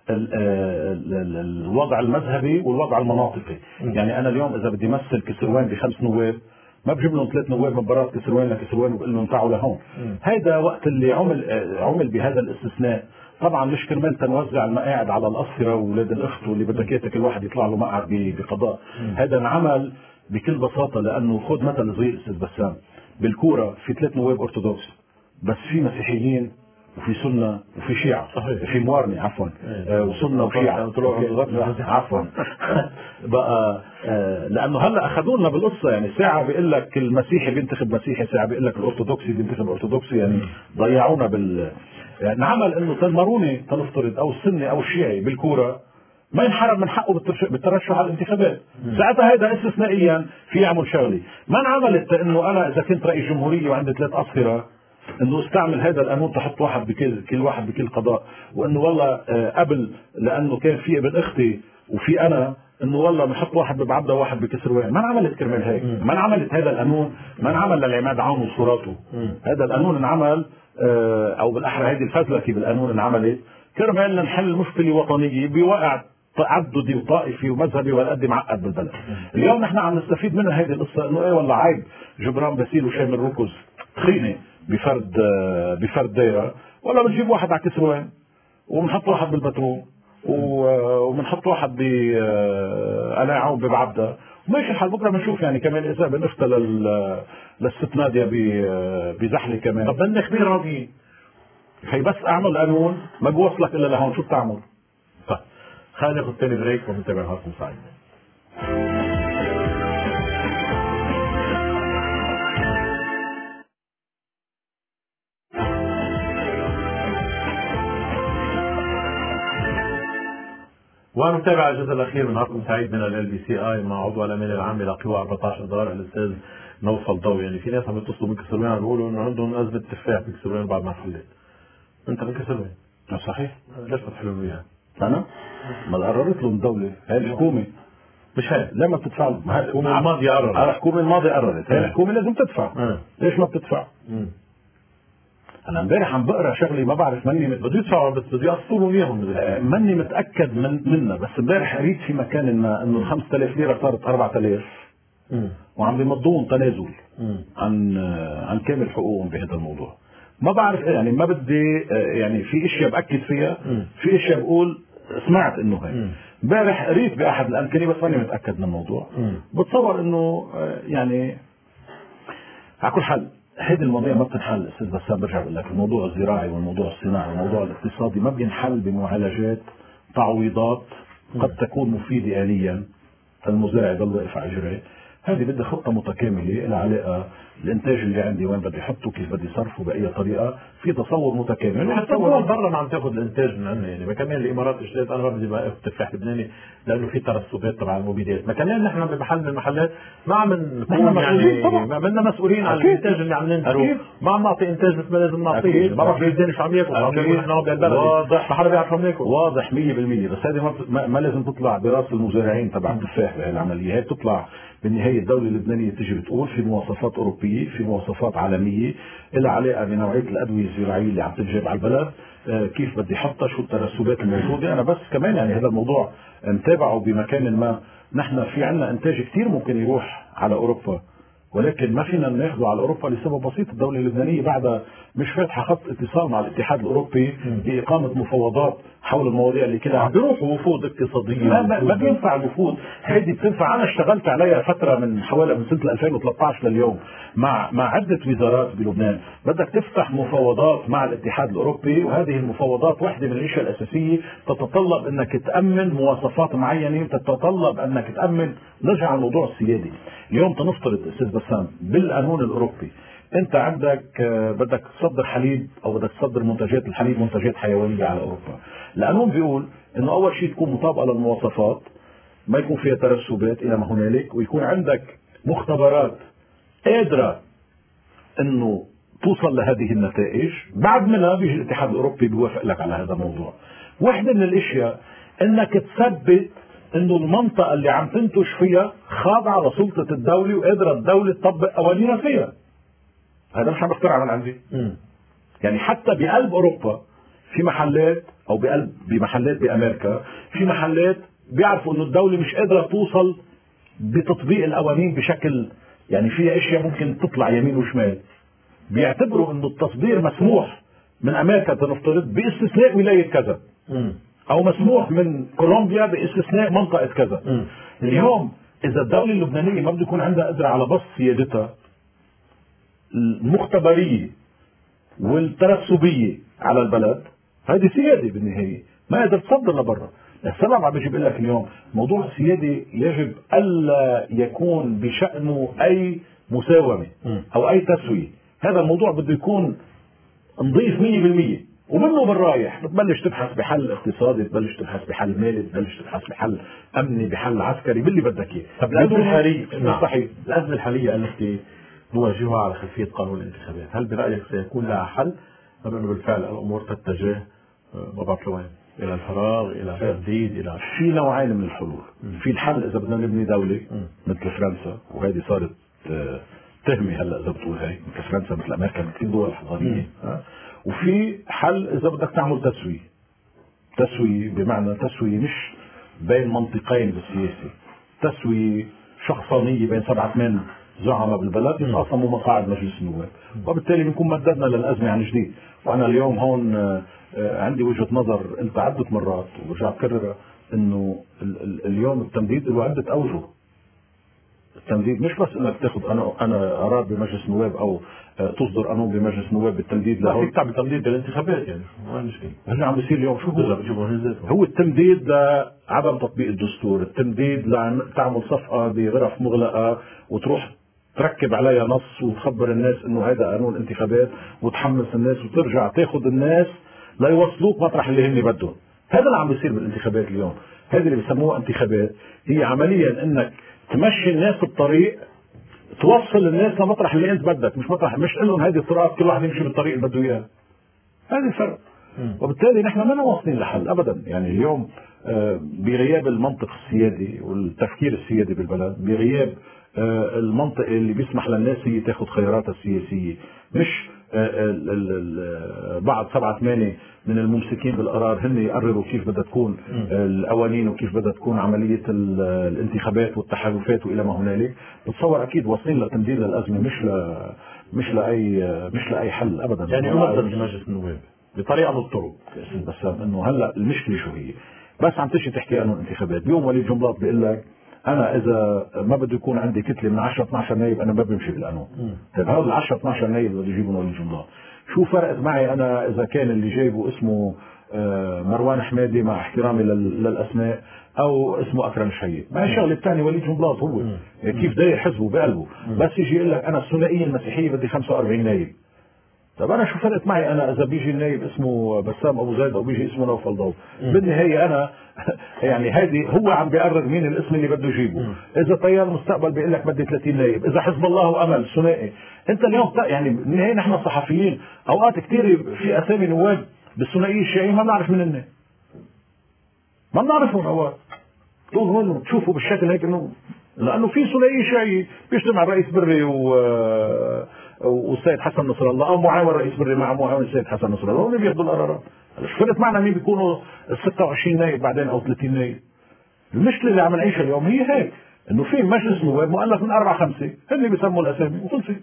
الوضع المذهبي، والوضع المناطقي. يعني انا اليوم اذا بدي امثل كسروان ب5 نواب ما بجيب لهم 3 نواب من برات كسروان لكسروان وبقول لهم تعالوا لهون. هيدا وقت اللي عمل بهذا الاستثناء، طبعا مش كرمال تنوزع المقاعد على الاصفره واولاد الاخت واللي بدك اياه كل واحد يطلع له مقعد بقضاء. هذا انعمل بكل بساطه لانه خذ مثل صغير استاذ بسام، بالكوره في 3 نواب ارثوذكس، بس في مسيحيين وفي سنه وفي شيعه، صحيح. في موارنه عفوا، وسنه وشيعه عفوا بقى لانه هلا اخذوا لنا بالقصه، يعني ساعه بيقول لك المسيحي بينتخب مسيحي، ساعه بيقول لك الارثوذكسي بينتخب ارثوذكسي، يعني ضيعونا يعني عمل انه الماروني تنفترض او السني او الشيعي بالكوره ما ينحرم من حقه بالترشح على الانتخابات. ساعتها هذا استثنائيا في يعمل شغلي. ما انعملت انه انا اذا كنت رئيس جمهوريه وعندي 3 اصفره انه استعمل هذا القانون تحط واحد كل واحد بكل قضاء، وانه والله قبل لانه كان في ابن اختي وفي انا انه والله بنحط واحد ببعبده وواحد بكسروان. ما انعملت كرمال هيك، ما انعملت هذا القانون، ما انعمل للعماد عون وصوراته. هذا القانون انعمل او بالاحرى هذه الفزلكه بالقانون انعملت كرمال نحل مشكله وطنيه بوقع تعددي وطائفي ومذهبي والقد معقد بالبلد. اليوم نحن عم نستفيد منها هذه القصه انه ايه والله عيب جبران باسيل وشامل ركز تخينه بفرد دايره، ولا بنجيب واحد على كسروان وبنحط واحد بالبترول وبنحط واحد انا عون ببعبده وماشي الحال. بكره بنشوف يعني كمان اذا بنفتى للست ناديه بزحله كمان. طب بدنا خبير راضيين، هي بس اعمل قانون ما بوصلك الا لهون، شو بتعمل؟ طيب خلينا ناخذ ثاني بريك ونتابع معكم سعيد. ونتابع الجزء الاخير من هاكم سعيد من LBCI مع عضو الامين العام لقوى 14 دار الاستاذ نوفل ضوي. يعني في ناس عم يتصلوا من كسروان بيقولوا انه عندهم ازمه تفاح بكسروان بعد ما حلت. انت من كسروان؟ صحيح. ليش ما تحلوا له اياها؟ انا ما قررت له الدوله، هي الحكومه مش هيك. لما بتدفع له، ما الحكومه الماضيه قررت. الحكومه الماضيه قررت، هي الحكومه لازم تدفع. ليش ما بتدفع؟ انا امبارح عم بقرا شغله ما بعرف مني بده يدفعوا بس بده يقسطوا اياهم. ماني متاكد منها، بس امبارح قريت في مكان ما انه 5000 ليره صارت 4000 وعم بيمضون تنازل عن كامل حقوقهم بهذا الموضوع. ما بعرف يعني ما بدي يعني في اشياء باكد فيها، في اشياء بقول سمعت انه هيك. امبارح قريت باحد الامكنه بس ماني متاكد من الموضوع. بتصور انه يعني على كل حال هذه المواضيع ما بتنحل استاذ بسام. برجع بقول لك الموضوع الزراعي والموضوع الصناعي والموضوع الاقتصادي ما بينحل بمعالجات تعويضات قد تكون مفيده آليا فالمزارع يضل واقف على اجريه. هذه بدها خطه متكامله لها علاقه الانتاج اللي عندي وين بدي احطه، كيف بدي صرفه، باي طريقه، في تصور متكامل. حتى الدول برا ما عم تاخذ الانتاج من عندنا. يعني ما كمان الامارات اشتريت انا ما بدي بقى تفاح لبناني لانه في ترسبات تبع المبيدات. ما كمان نحن بمحل من المحلات ما عم نكون يعني ما بدنا مسؤولين عن الانتاج اللي عم ننتجه، ما عم نعطي انتاج مثل ما لازم نعطيه. ما بعرف البلدان شو عم ياكل، عم ياكل نحن بهالبلد واضح ما حدا بيعرف عم ياكل. واضح 100%. بس هذه ما لازم تطلع براس المزارعين تبع التفاح بهالعمليه. هي بتطلع بالنهايه الدوله اللبنانيه تيجي بتقول في مواصفات اوروبيه، في مواصفات عالميه لها علاقه بنوعيه الادويه الزراعيه اللي عم تنجب على البلد، كيف بدي احطها، شو الترسبات الموجوده. انا بس كمان يعني هذا الموضوع نتابعه بمكان ما. نحن في عندنا انتاج كثير ممكن يروح على اوروبا، ولكن ما فينا ناخذه على اوروبا لسبب بسيط. الدوله اللبنانيه بعدها مش فاتحه خط اتصال مع الاتحاد الاوروبي باقامه مفاوضات حول المواضيع اللي كده. بيروحوا وفود اقتصاديه. ما بينفع الوفود، هذه بتنفع. انا اشتغلت عليها فتره من سنه 2013 لليوم مع عده وزارات بلبنان. بدك تفتح مفاوضات مع الاتحاد الاوروبي، وهذه المفاوضات واحده من الاشياء الاساسيه تتطلب انك تامن مواصفات معينه، تتطلب انك تامن. نرجع على الموضوع السيادي. اليوم تنفترض استاذ بسام بالقانون الاوروبي انت عندك بدك تصدر حليب او بدك تصدر منتجات الحليب، منتجات حيوانيه على اوروبا. القانون بيقول انه اول شيء تكون مطابقه للمواصفات، ما يكون فيها ترسبات الى ما هنالك، ويكون عندك مختبرات قادره انه توصل لهذه النتائج. بعد منها بيجي الاتحاد الاوروبي بيوافق لك على هذا الموضوع. واحده من الاشياء انك تثبت انه المنطقه اللي عم تنتج فيها خاضعه لسلطه الدوله وقادره الدوله تطبق قوانينها فيها. هذا مش عم بخترع من عندي. يعني حتى بقلب اوروبا في محلات او بمحلات بامريكا في محلات بيعرفوا انه الدوله مش قادره توصل بتطبيق القوانين بشكل يعني فيها اشياء ممكن تطلع يمين وشمال. بيعتبروا انه التصدير مسموح من امريكا تنفترض باستثناء ولايه كذا، او مسموح من كولومبيا باستثناء منطقه كذا. اليوم اذا الدوله اللبنانيه ما بده يكون عندها قدره على بسط سيادتها المختبريه والترسبيه على البلد، هذه سياده بالنهايه ما قدر تصدر لبرا. السبب عم بيجي بقول لك اليوم موضوع السياده يجب الا يكون بشانه اي مساومه او اي تسويه. هذا الموضوع بده يكون نظيف 100%، ومنه بالرايح بتبلش تبحث بحل اقتصادي، بتبلش تبحث بحل مالي، بتبلش تبحث بحل امني، بحل عسكري، باللي بدك اياه. طب الازمه الحاليه صحيح، الازمه الحاليه التي نواجهها على خلفيه قانون الانتخابات، هل برايك سيكون لها حل ام انه بالفعل الامور تتجه ما بعرف لوين، الى الفراغ، الى التبديد، الى في نوعين من الحلول. في الحل اذا بدنا نبني دوله مثل فرنسا، وهذه صارت تهمه هلا اذا بتقول هي مثل فرنسا مثل امريكا مثل كثير دول حضاريه. وفي حل اذا بدك تعمل تسويه بمعنى تسويه مش بين منطقين بالسياسه، تسويه شخصانيه بين 7-8 زعماء بالبلد يتقاسموا مقاعد مجلس النواب، وبالتالي بنكون مددنا للازمه عن جديد. وانا اليوم هون عندي وجهه نظر انت عده مرات وبرجع بكررها، انه اليوم التمديد له عده اوجه. التمديد مش بس انك تاخذ انا قرار بمجلس النواب او تصدر قانون بمجلس النواب بالتمديد له، فيك تعمل تمديد بالانتخابات، يعني ما المشكله. هلا عم بيصير اليوم شو هو التمديد لعدم تطبيق الدستور، التمديد لتعمل صفقه بغرف مغلقه وتروح تركب عليها نص وتخبر الناس انه هذا قانون انتخابات وتحمس الناس وترجع تاخذ الناس ليوصلوك مطرح اللي هن بدهم. هذا اللي عم بيصير بالانتخابات اليوم. هذه اللي بيسموها انتخابات هي عمليا انك تمشي الناس بالطريق، توصل الناس لمطرح اللي انت بدك، مش مطرح مش لهم هذه الطرق كل واحد يمشي بالطريق اللي بده اياه. هذا الفرق. وبالتالي نحن ما واصلين لحل ابدا. يعني اليوم بغياب المنطق السيادي والتفكير السيادي بالبلد، بغياب المنطق اللي بيسمح للناس هي تاخذ خياراتها السياسيه، مش بعض 7-8 من الممسكين بالقرار هن يقرروا كيف بدها تكون القوانين وكيف بدها تكون عمليه الانتخابات والتحالفات والى ما هنالك. بتصور اكيد واصلين لتمديد الازمه، مش لاي حل ابدا. يعني يمدد لمجلس النواب بطريقه من الطرق. بس انه هلا المشكله شو هي؟ بس عم تيجي تحكي قانون انتخابات، بيوم وليد جنبلاط بيقول لك انا اذا ما بده يكون عندي كتله من 10-12 نايب انا ما بمشي بالقانون. طيب هول ال 10-12 نايب اللي بده يجيبهم وليد جنبلاط، شو فرقت معي انا اذا كان اللي جايبه اسمه مروان حمادي مع احترامي للاسماء او اسمه اكرم شهيد؟ ما هي الشغله الثانيه وليد جنبلاط هو كيف داير حزبه بقلبه، بس يجي يقول لك انا الثنائيه المسيحيه بدي 45 نايب. طب انا شو فرقت معي انا اذا بيجي النايب اسمه بسام ابو زيد او بيجي اسمه نوفل ضو؟ بالنهايه انا يعني هذه هو عم بيقرر مين الاسم اللي بده يجيبه. اذا تيار المستقبل بيقول لك بدي 30 نايب، اذا حزب الله وامل ثنائي، انت اليوم يعني بالنهايه نحن الصحفيين اوقات كثير في اسامي نواب بالثنائيه الشيعيه ما بنعرف من الناس، ما بنعرفهم اوقات. طول هون تشوفوا بالشكل هيك انه لانه في ثنائيه شيعيه بيجتمع الرئيس بري والسيد حسن نصر الله، او معاون رئيس بري مع معاون السيد حسن نصر الله، هم بياخذوا القرارات. شو فرقت معنا مين بيكونوا ال 26 نايب بعدين او 30 نايب؟ المشكله اللي عم نعيشها اليوم هي هيك، انه في مجلس نواب مؤلف من 4-5 هن بيسموا الاسامي وخلصت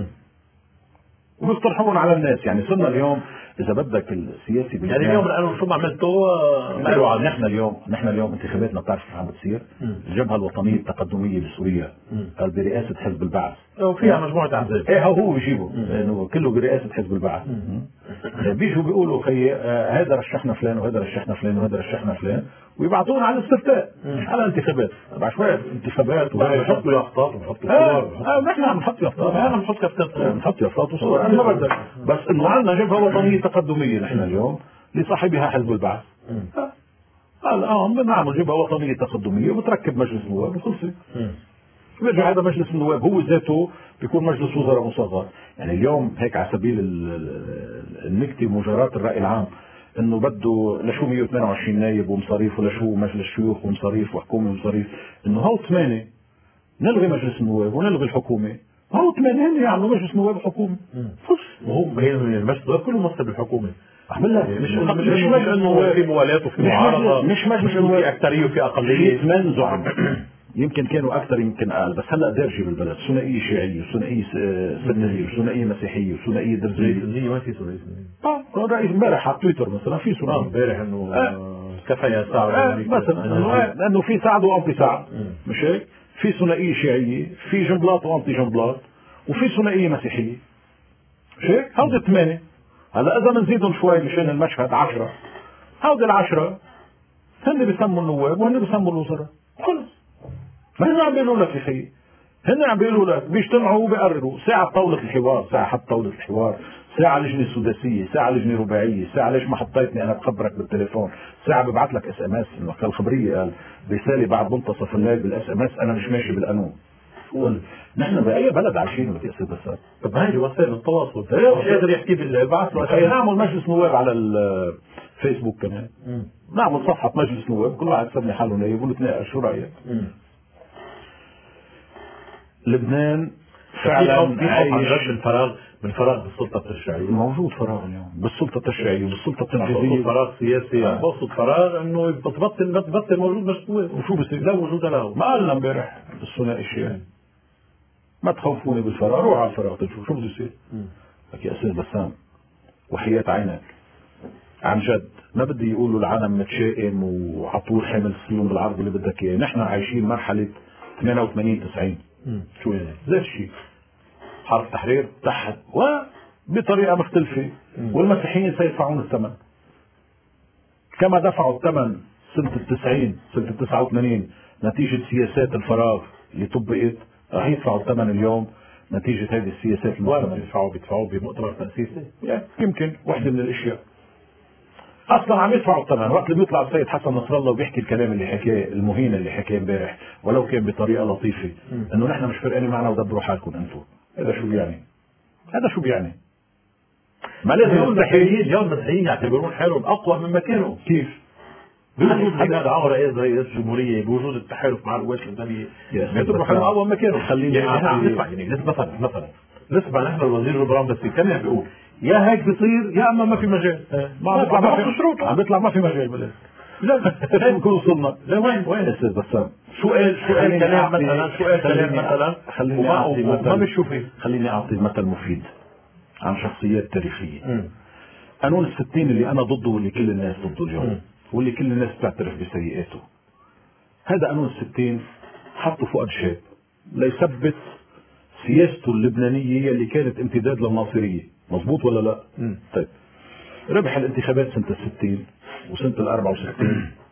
وبيقترحون على الناس. يعني صرنا اليوم اذا بدك السياسي يعني اليوم الان شو ما عملتوا نحن اليوم انتخاباتنا بتعرف كيف عم بتصير؟ الجبهه الوطنيه التقدميه بسوريا برئاسه حزب البعث وفيها مجموعه احزاب، ايه هو بيجيبوا انه كله برئاسه حزب البعث. بيجوا بيقولوا خي هذا رشحنا فلان وهذا رشحنا فلان وهذا رشحنا فلان ويبعثون على الاستفتاء مش على انتخابات. بعد شويه انتخابات وبيحطوا يافطات وبيحطوا صور. نحن عم نحط يافطات، انا بنحط كفتات، نحط يافطات وصور، انا ما بدك. بس انه عندنا جبهه وطنيه تقدميه نحن اليوم لصاحبها حزب البعث. الان بنعمل جبهه وطنيه تقدميه وبتركب مجلس نواب وخلصت. بيرجع هذا مجلس النواب هو ذاته بيكون مجلس وزراء مصغر. يعني اليوم هيك على سبيل النكته مجاراة الرأي العام انه بده لشو 122 نايب ومصاريف ولشو مجلس شيوخ ومصاريف وحكومه ومصاريف، انه هو 8 نلغي مجلس النواب ونلغي الحكومه، هو 8 هن يعملوا مجلس نواب وحكومه. وهو المجلس النواب كله ممثل بالحكومه. مش مجلس انه في موالات وفي معارضه، مش مجلس في اكثريه وفي اقليه. 8 زعماء يمكن كانوا اكثر يمكن اقل، بس هلا دارجه بالبلد ثنائيه شيعيه وثنائيه سنيه وثنائيه مسيحيه وثنائيه درزيه. ما في ثنائيه. الرئيس امبارح على تويتر مثلا في ثنائيه امبارح انه كفايه ساعه مثلا لانه في سعد وانطي سعد، مش هيك؟ في ثنائيه شيعيه، في جنبلاط وانطي جنبلاط، وفي ثنائيه مسيحيه، مش هيك؟ هودي 8 هلا اذا بنزيدهم شوي مشان المشهد 10، هودي ال10 هن بيسموا النواب وهن بيسموا الوزراء، خلص. ما هن عم بيقولوا لك يا اخي، هن عم بيقولوا لك بيجتمعوا وبيقرروا ساعة طاولة الحوار، ساعة حط طاولة الحوار، ساعة لجنة سداسية، ساعة لجنة رباعية، ساعة ليش ما حطيتني أنا بخبرك بالتليفون، ساعة ببعث لك SMS المكتب الخبرية قال رسالة بعد منتصف الليل بالSMS أنا مش ماشي بالقانون. نحن بأي بلد عايشين يا سيدي بس؟ طب هاي وسائل التواصل مش قادر يحكي بالله بعث له. نعمل مجلس نواب على الفيسبوك كمان، نعمل صفحة مجلس نواب كل واحد يسمي حاله نايب ونتناقش شو رأيك؟ لبنان فعلا عايش من فراغ بالسلطة التشريعية. موجود فراغ اليوم بالسلطة التشريعية وبالسلطة التنفيذية. فراغ سياسي، بقصد فراغ انه بتبطل موجود مشروع. وشو بصير؟ لا وجود له. ما قالنا امبارح الثنائي الشيعي ما تخوفوني بالفراغ، روح على الفراغ تشوف شو بده يصير. لك يا استاذ بسام وحياة عينك عن جد ما بدي يقولوا العالم متشائم وعطول حامل السيوم بالعرض اللي بدك اياه، نحن عايشين مرحلة 88 90 شو يعني؟ زي الشيء حرب تحرير تحت وبطريقة مختلفة، والمسيحيين سيدفعون الثمن كما دفعوا الثمن سنة 90 سنة 89 نتيجة سياسات الفراغ اللي طبقت، راح يدفعوا الثمن اليوم نتيجة هذه السياسات المستمرة. بيدفعوا بمؤتمر تأسيسي يمكن واحدة من الاشياء اصلا عم يدفعوا الثمن وقت اللي بيطلع السيد حسن نصر الله وبيحكي الكلام اللي حكاه المهين اللي حكاه امبارح ولو كان بطريقه لطيفه انه نحن مش فارقين معنا ودبروا حالكم انتم. هذا شو بيعني؟ هذا شو بيعني؟ ما لازم اليوم المسيحيين يعتبرون حالهم اقوى مما كانوا. كيف؟ بوجود هذا عمر رئيس الجمهوريه، بوجود التحالف مع القوات اللبنانيه يعتبروا حالهم اقوى مما كانوا. خليني عم نسمع يعني مثلا نسمع نحن الوزير جبران بس كان بيقول يا هيك بصير يا اما ما في مجال. ما بيطلع ما في شروط، عم بيطلع ما في مجال بلا. لا بنكون وصلنا وين استاذ بسام؟ شو قال كلام مثلا خليني اعطي ما مشوا فيه. خليني اعطي مثل مفيد عن شخصيات تاريخيه. قانون ال60 اللي انا ضده واللي كل الناس ضده اليوم واللي كل الناس بتعترف بسيئاته، هذا قانون ال60 حطه فؤاد شاب ليثبت سياسته اللبنانيه اللي كانت امتداد للناصريه، مضبوط ولا لا؟ طيب ربح الانتخابات سنه ال60 وسنه ال64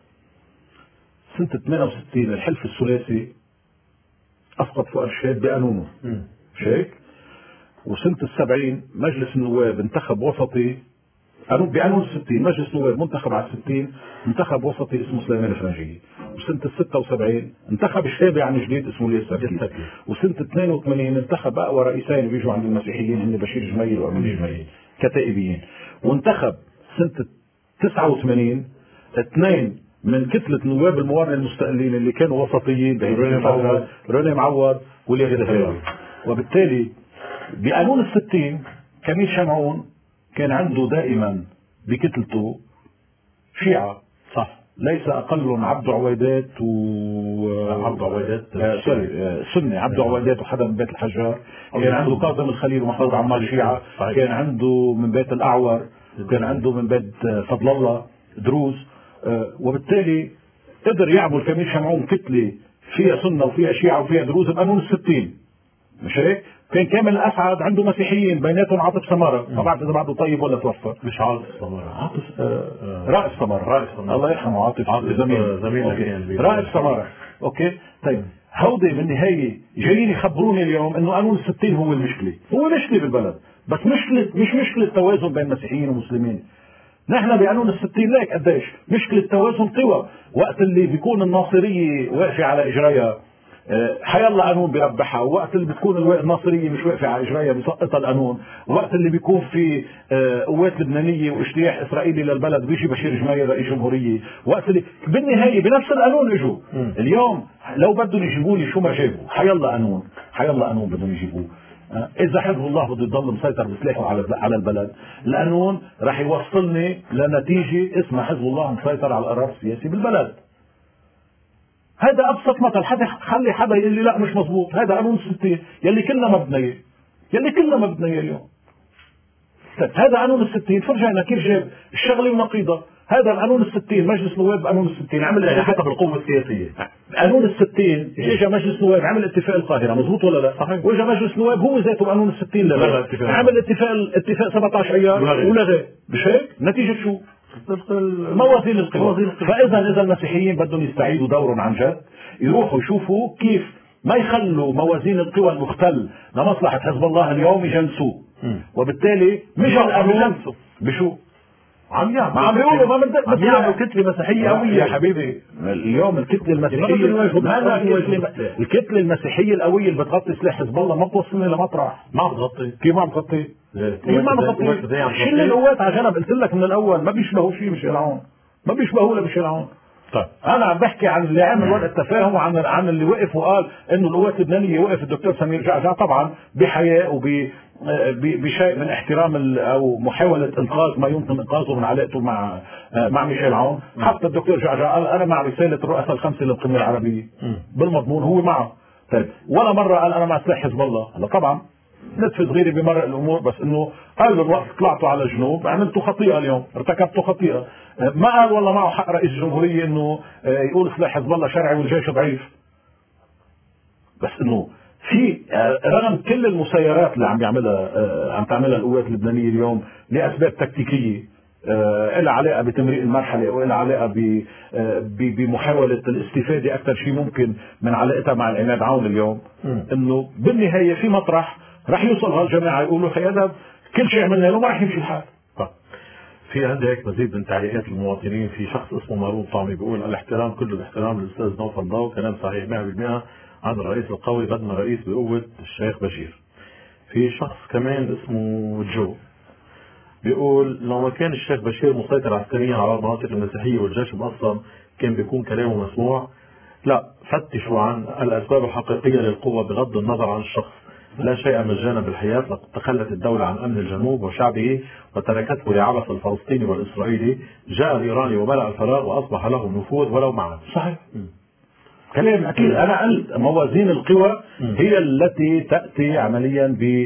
سنه 68 الحلف الثلاثي اسقط فؤاد شاب بقانونه مش هيك؟ وسنه ال70 مجلس النواب انتخب وسطي بقانون ال60 مجلس نواب منتخب على ال60 انتخب وسطي اسمه سليمان الفرنجية، وسنة ال76 انتخب شابي عن جديد اسمه الياس سكي، وسنة 82 انتخب اقوى رئيسين بيجوا عند المسيحيين هن بشير جميل وامين جميل كتائبيين، وانتخب سنة 89 اثنين من كتلة نواب الموارنة المستقلين اللي كانوا وسطيين روني معوض والياس الهيري. وبالتالي بقانون ال60 كميل شمعون كان عنده دائما بكتلته شيعة صح، ليس اقل عبد عويدات عبد عويدات سني عبد عويدات وحدا من بيت الحجار، كان عنده كاظم الخليل ومحمود عمار شيعة، كان عنده من بيت الاعور، كان عنده من بيت فضل الله دروز، وبالتالي قدر يعمل كميل شمعون كتلة فيها سنة وفيها شيعة وفيها دروز بقانون ال60 مش هيك؟ كان كامل الاسعد عنده مسيحيين بيناتهم عاطف سمارة، ما بعرف اذا بعده طيب ولا توفى. مش عاطف سمارة، عاطف رائف سمارة الله يرحمه، عاطف زميل رائف سمارة. اوكي طيب هودي بالنهاية جايين يخبروني اليوم انه قانون ال60 هو المشكلة، هو مشكلة بالبلد بس مش مشكلة توازن بين مسيحيين ومسلمين. نحن بقانون ال60 ليك قديش مشكلة توازن قوى، وقت اللي بيكون الناصرية واقفة على اجريها حيالله قانون بيربحها، وقت اللي بتكون الناصريه مش واقفه على اجريها بيسقطها القانون، وقت اللي بيكون في قوات لبنانيه واجتياح اسرائيلي للبلد بيجي بشير جميل رئيس جمهوريه، وقت اللي بالنهايه بنفس القانون اجوا. اليوم لو بدهم يجيبوا لي شو ما جابوا حيالله قانون بدهم يجيبوه. اذا حزب الله بده يضل مسيطر بسلاحه على البلد، القانون راح يوصلني لنتيجه اسمها حزب الله مسيطر على القرار السياسي بالبلد. هذا ابسط مثل، خلي حدا يقول لي لا مش مزبوط، هذا قانون ال60 يلي كلنا مبنيه اليوم. هذا قانون ال60 فرجعنا كيف جاب الشغله ونقيضه، هذا القانون ال60 مجلس نواب قانون ال60 عمل يعني حسب القوة السياسية. قانون ال60 اجى مجلس نواب عمل اتفاق القاهرة، مضبوط ولا لا؟ صحيح. واجى مجلس نواب هو ذاته قانون ال60 عمل اتفاق 17 ايار ولغى، مش هيك؟ نتيجة شو؟ موازين القوى. فاذا المسيحيين بدهم يستعيدوا دورهم عن جد، يروحوا يشوفوا كيف ما يخلوا موازين القوى المختل لمصلحة حزب الله اليوم يجلسوه، وبالتالي مش القانون بشو عم بيقولوا ما بدك يعملوا كتلة مسيحية قوية يا حبيبي. اليوم الكتلة المسيحية الكتلة المسيحية القوية اللي بتغطي سلاح حزب الله ما بتوصلني لمطرح. ما بتغطي. كيف ما بتغطي؟ كيف ما بتغطي؟ شيل القوات على جنب، قلت لك من الاول ما بيشبهوا شيء مش العون، ما بيشبهوا ولا بشيلعون. طيب انا عم بحكي عن اللي عمل ورقه تفاهم، عن اللي وقف وقال انه القوات اللبنانيه، وقف الدكتور سمير جعجع طبعا بحياء بشيء من احترام او محاوله انقاذ ما يمكن انقاذه من علاقته مع ميشيل عون. حتى الدكتور جعجع قال انا مع رساله الرؤساء الخمسه للقمه العربيه بالمضمون، هو معه. طيب ولا مره قال انا مع سلاح حزب الله. هلا طبعا نتف صغيره بمرق الامور، بس انه قال بالوقت طلعتوا على الجنوب عملتوا خطيئه، اليوم ارتكبتوا خطيئه. ما قال والله معه حق رئيس الجمهوريه انه يقول سلاح حزب الله شرعي والجيش ضعيف. بس انه في رغم كل المسيرات اللي عم تعملها القوات اللبنانيه اليوم لاسباب تكتيكيه لها علاقه بتمرير المرحله ولها علاقه بمحاوله الاستفاده اكثر شيء ممكن من علاقتها مع العماد عون اليوم، انه بالنهايه في مطرح رح يوصل هالجماعه يقولوا هذا كل شيء عملنا له ما رح يمشي الحال. في عندي هيك مزيد من تعليقات المواطنين. في شخص اسمه مارون طعمي بيقول الاحترام كل الاحترام للاستاذ نوف الله، كلام صحيح 100% عن الرئيس القوي، بدنا رئيس بقوة الشيخ بشير. في شخص كمان اسمه جو بيقول لو ما كان الشيخ بشير مسيطر عسكريا على المناطق المسيحية والجيش مقسم كان بيكون كلامه مسموع. لا، فتشوا عن الأسباب الحقيقية للقوة بغض النظر عن الشخص. لا شيء مجانا بالحياة، لقد تخلت الدولة عن أمن الجنوب وشعبه وتركته لعبث الفلسطيني والإسرائيلي. جاء الإيراني وملأ الفراغ وأصبح له نفوذ ولو معه. صحيح كلام أكيد. أنا قلت موازين القوى هي التي تأتي عمليا ب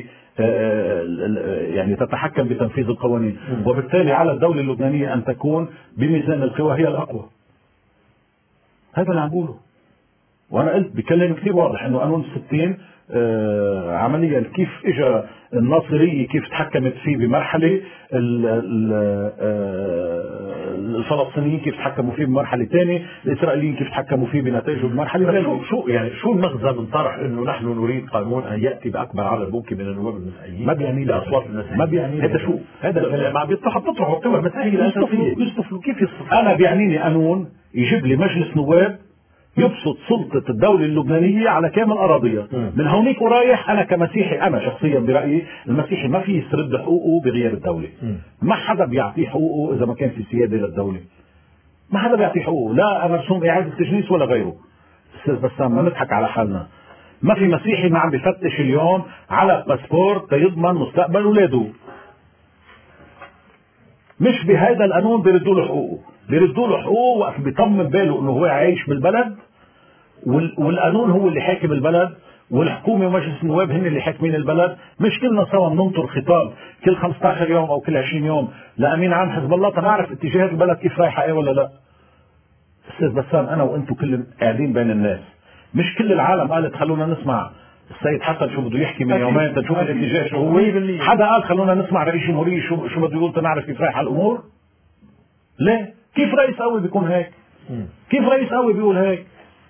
يعني تتحكم بتنفيذ القوانين، وبالتالي على الدولة اللبنانية أن تكون بميزان القوى هي الأقوى. هذا اللي عم بقوله، وأنا قلت بكلام كثير واضح إنه قانون 60 عمليا كيف اجى الناصرية كيف تحكمت فيه بمرحلة، الفلسطينيين كيف تحكموا فيه بمرحلة ثانية، الإسرائيليين كيف تحكموا فيه بنتائجه بمرحلة ثانية. شو المغزى من طرح انه نحن نريد قانون ان ياتي باكبر عدد ممكن من النواب المسيحيين؟ ما بيعني لاصوات المسيحيين. ما بيعني هذا شو؟ هذا ما بيطرحوا القوى المسيحية يصطفلوا كيف يصطفلوا؟ انا بيعنيني قانون يجيب لي مجلس نواب يبسط سلطة الدولة اللبنانية على كامل أراضيها. من هونيك ورايح أنا كمسيحي، أنا شخصيا برأيي المسيحي ما في يسرد حقوقه بغياب الدولة. ما حدا بيعطيه حقوقه إذا ما كان في سيادة للدولة. ما حدا بيعطيه حقوقه، لا مرسوم إعادة تجنيس ولا غيره. أستاذ بسام ما نضحك على حالنا. ما في مسيحي ما عم بفتش اليوم على باسبور تيضمن مستقبل أولاده. مش بهذا القانون بيردوا له حقوقه، بيردوا له حقوقه وقت بيطمن باله انه هو عايش بالبلد، والقانون هو اللي حاكم البلد، والحكومه ومجلس النواب هن اللي حاكمين البلد. مش كلنا سوا بننطر خطاب كل 15 يوم او كل 20 يوم لامين عام حزب الله تنعرف اتجاهات البلد كيف رايحه ايه ولا لا. استاذ بسام انا وانتم كل قاعدين بين الناس، مش كل العالم قالت خلونا نسمع السيد حسن شو بده يحكي من يومين تنشوف الاتجاه شو هو. حدا قال خلونا نسمع رئيس الجمهوريه شو بده يقول تنعرف كيف رايحه الامور؟ ليه؟ كيف رئيس قوي بيكون هيك؟ كيف رئيس قوي بيقول هيك؟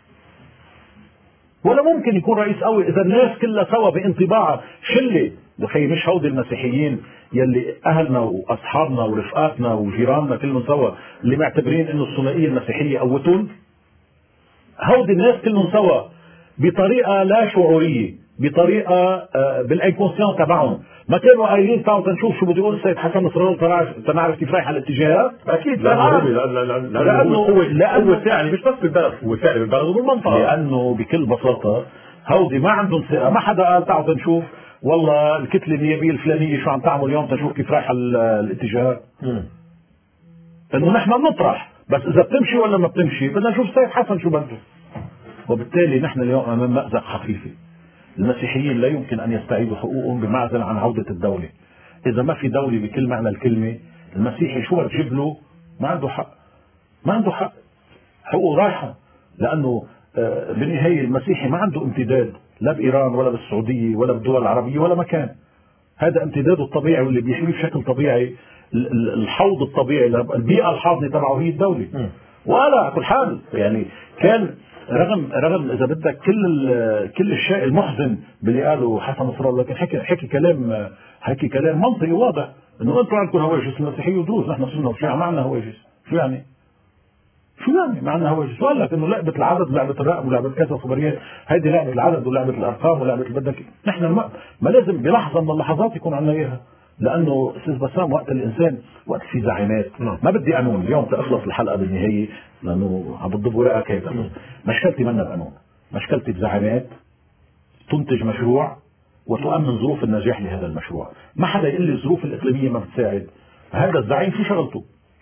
ولا ممكن يكون رئيس قوي اذا الناس كلها سوا بانطباع شله. وخي مش هودي المسيحيين يلي اهلنا واصحابنا ورفقاتنا وجيراننا كلهم سوا اللي معتبرين انه الثنائيه المسيحيه قوتهم؟ هودي الناس كلهم سوا بطريقه لا شعوريه، بطريقه بالانكونسيون تبعهم ما كانوا قايلين تعالوا نشوف شو بده يقول السيد حسن نصر الله تنعرف كيف رايحه الاتجاهات. اكيد لانه هو فعلي مش بس بالبلد، هو فعلي بالبلد وبالمنطقه. لانه بكل بساطه هودي ما عندهم ثقه. ما حدا قال تعالوا نشوف والله الكتله النيابيه الفلانيه شو عم تعمل اليوم تشوف كيف رايحه الاتجاهات. انه نحن بنطرح بس اذا بتمشي ولا ما بتمشي بدنا نشوف السيد حسن شو بده. وبالتالي نحن اليوم امام مأزق حقيقي. المسيحيين لا يمكن ان يستعيدوا حقوقهم بمعزل عن عودة الدولة. اذا ما في دولة بكل معنى الكلمة المسيحي شو تجيب له ما عنده حق، ما عنده حق، حقوقه رايحة. لأنه بالنهاية المسيحي ما عنده امتداد لا بإيران ولا بالسعودية ولا بالدول العربية ولا مكان. هذا امتداده الطبيعي واللي بيحميه بشكل طبيعي الحوض الطبيعي، البيئة الحاضنة تبعه هي الدولة. وعلى كل حال يعني كان رغم اذا بدك كل الشيء المحزن باللي قاله حسن نصر الله، لكن حكي كلام منطقي واضح انه انتم عندكم هواجس المسيحيه ودروز، نحن سنه وشيعه ما عندنا هواجس. شو يعني ما عندنا هواجس؟ وقال لك انه لعبه العدد ولعبه الرقم ولعبه كذا خبريات، هيدي لعبه العدد ولعبه الارقام ولعبه اللي بدك. نحن ما لازم بلحظه من اللحظات يكون عندنا اياها، لانه استاذ بسام وقت الانسان وقت في زعيمات ما بدي قانون اليوم تخلص الحلقه بالنهايه لانه عم بتضب ورقك هيك. مشكلتي منا بقانون، مشكلتي بزعيمات تنتج مشروع وتؤمن ظروف النجاح لهذا المشروع. ما حدا يقول لي الظروف الاقليميه ما بتساعد. هذا الزعيم شو شغلته؟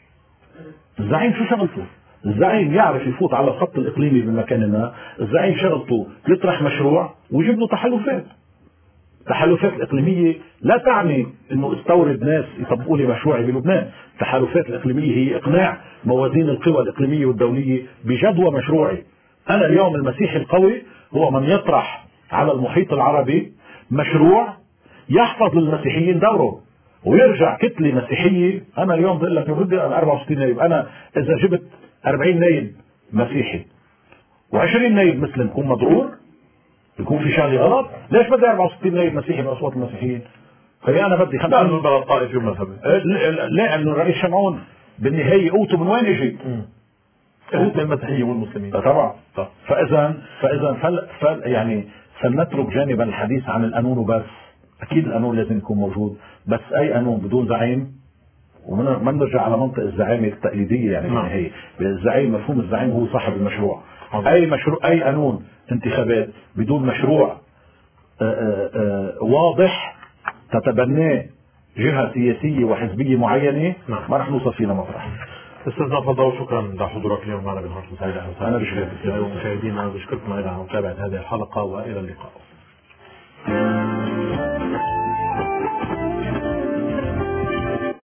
الزعيم يعرف يفوت على الخط الاقليمي بمكان ما. الزعيم شغلته يطرح مشروع ويجيب له تحالفات. التحالفات الإقليمية لا تعني أنه استورد ناس يطبقوا لي مشروعي بلبنان. التحالفات الإقليمية هي إقناع موازين القوى الإقليمية والدولية بجدوى مشروعي. أنا اليوم المسيحي القوي هو من يطرح على المحيط العربي مشروع يحفظ للمسيحيين دوره ويرجع كتلة مسيحية. أنا اليوم بقول لك بدي 64 نايب، أنا إذا جبت 40 نايب مسيحي و20 نايب مسلم بكون مضرور، يكون في شغله غلط. ليش بدي 64 نايب مسيحي باصوات المسيحيين؟ خلي انا بدي 50 من بلد طائفي ومذهبي. لانه الرئيس شمعون بالنهايه قوته من وين اجى؟ قوت المسيحيين والمسلمين طبعا. فاذا يعني فلنترك جانبا الحديث عن القانون وبس. اكيد القانون لازم يكون موجود، بس اي قانون بدون زعيم. وما نرجع على منطق الزعامه التقليديه يعني بالنهايه. الزعيم مفهوم الزعيم هو صاحب المشروع. اي قانون انتخابات بدون مشروع واضح تتبناه جهة سياسية وحزبية معينة ما رح نوصل فينا مطرح. استاذنا فضل، شكرا لحضورك اليوم معنا بنهار سعيد. انا بشكرك مشاهدينا، بشكركم على متابعة هذه الحلقة والى اللقاء.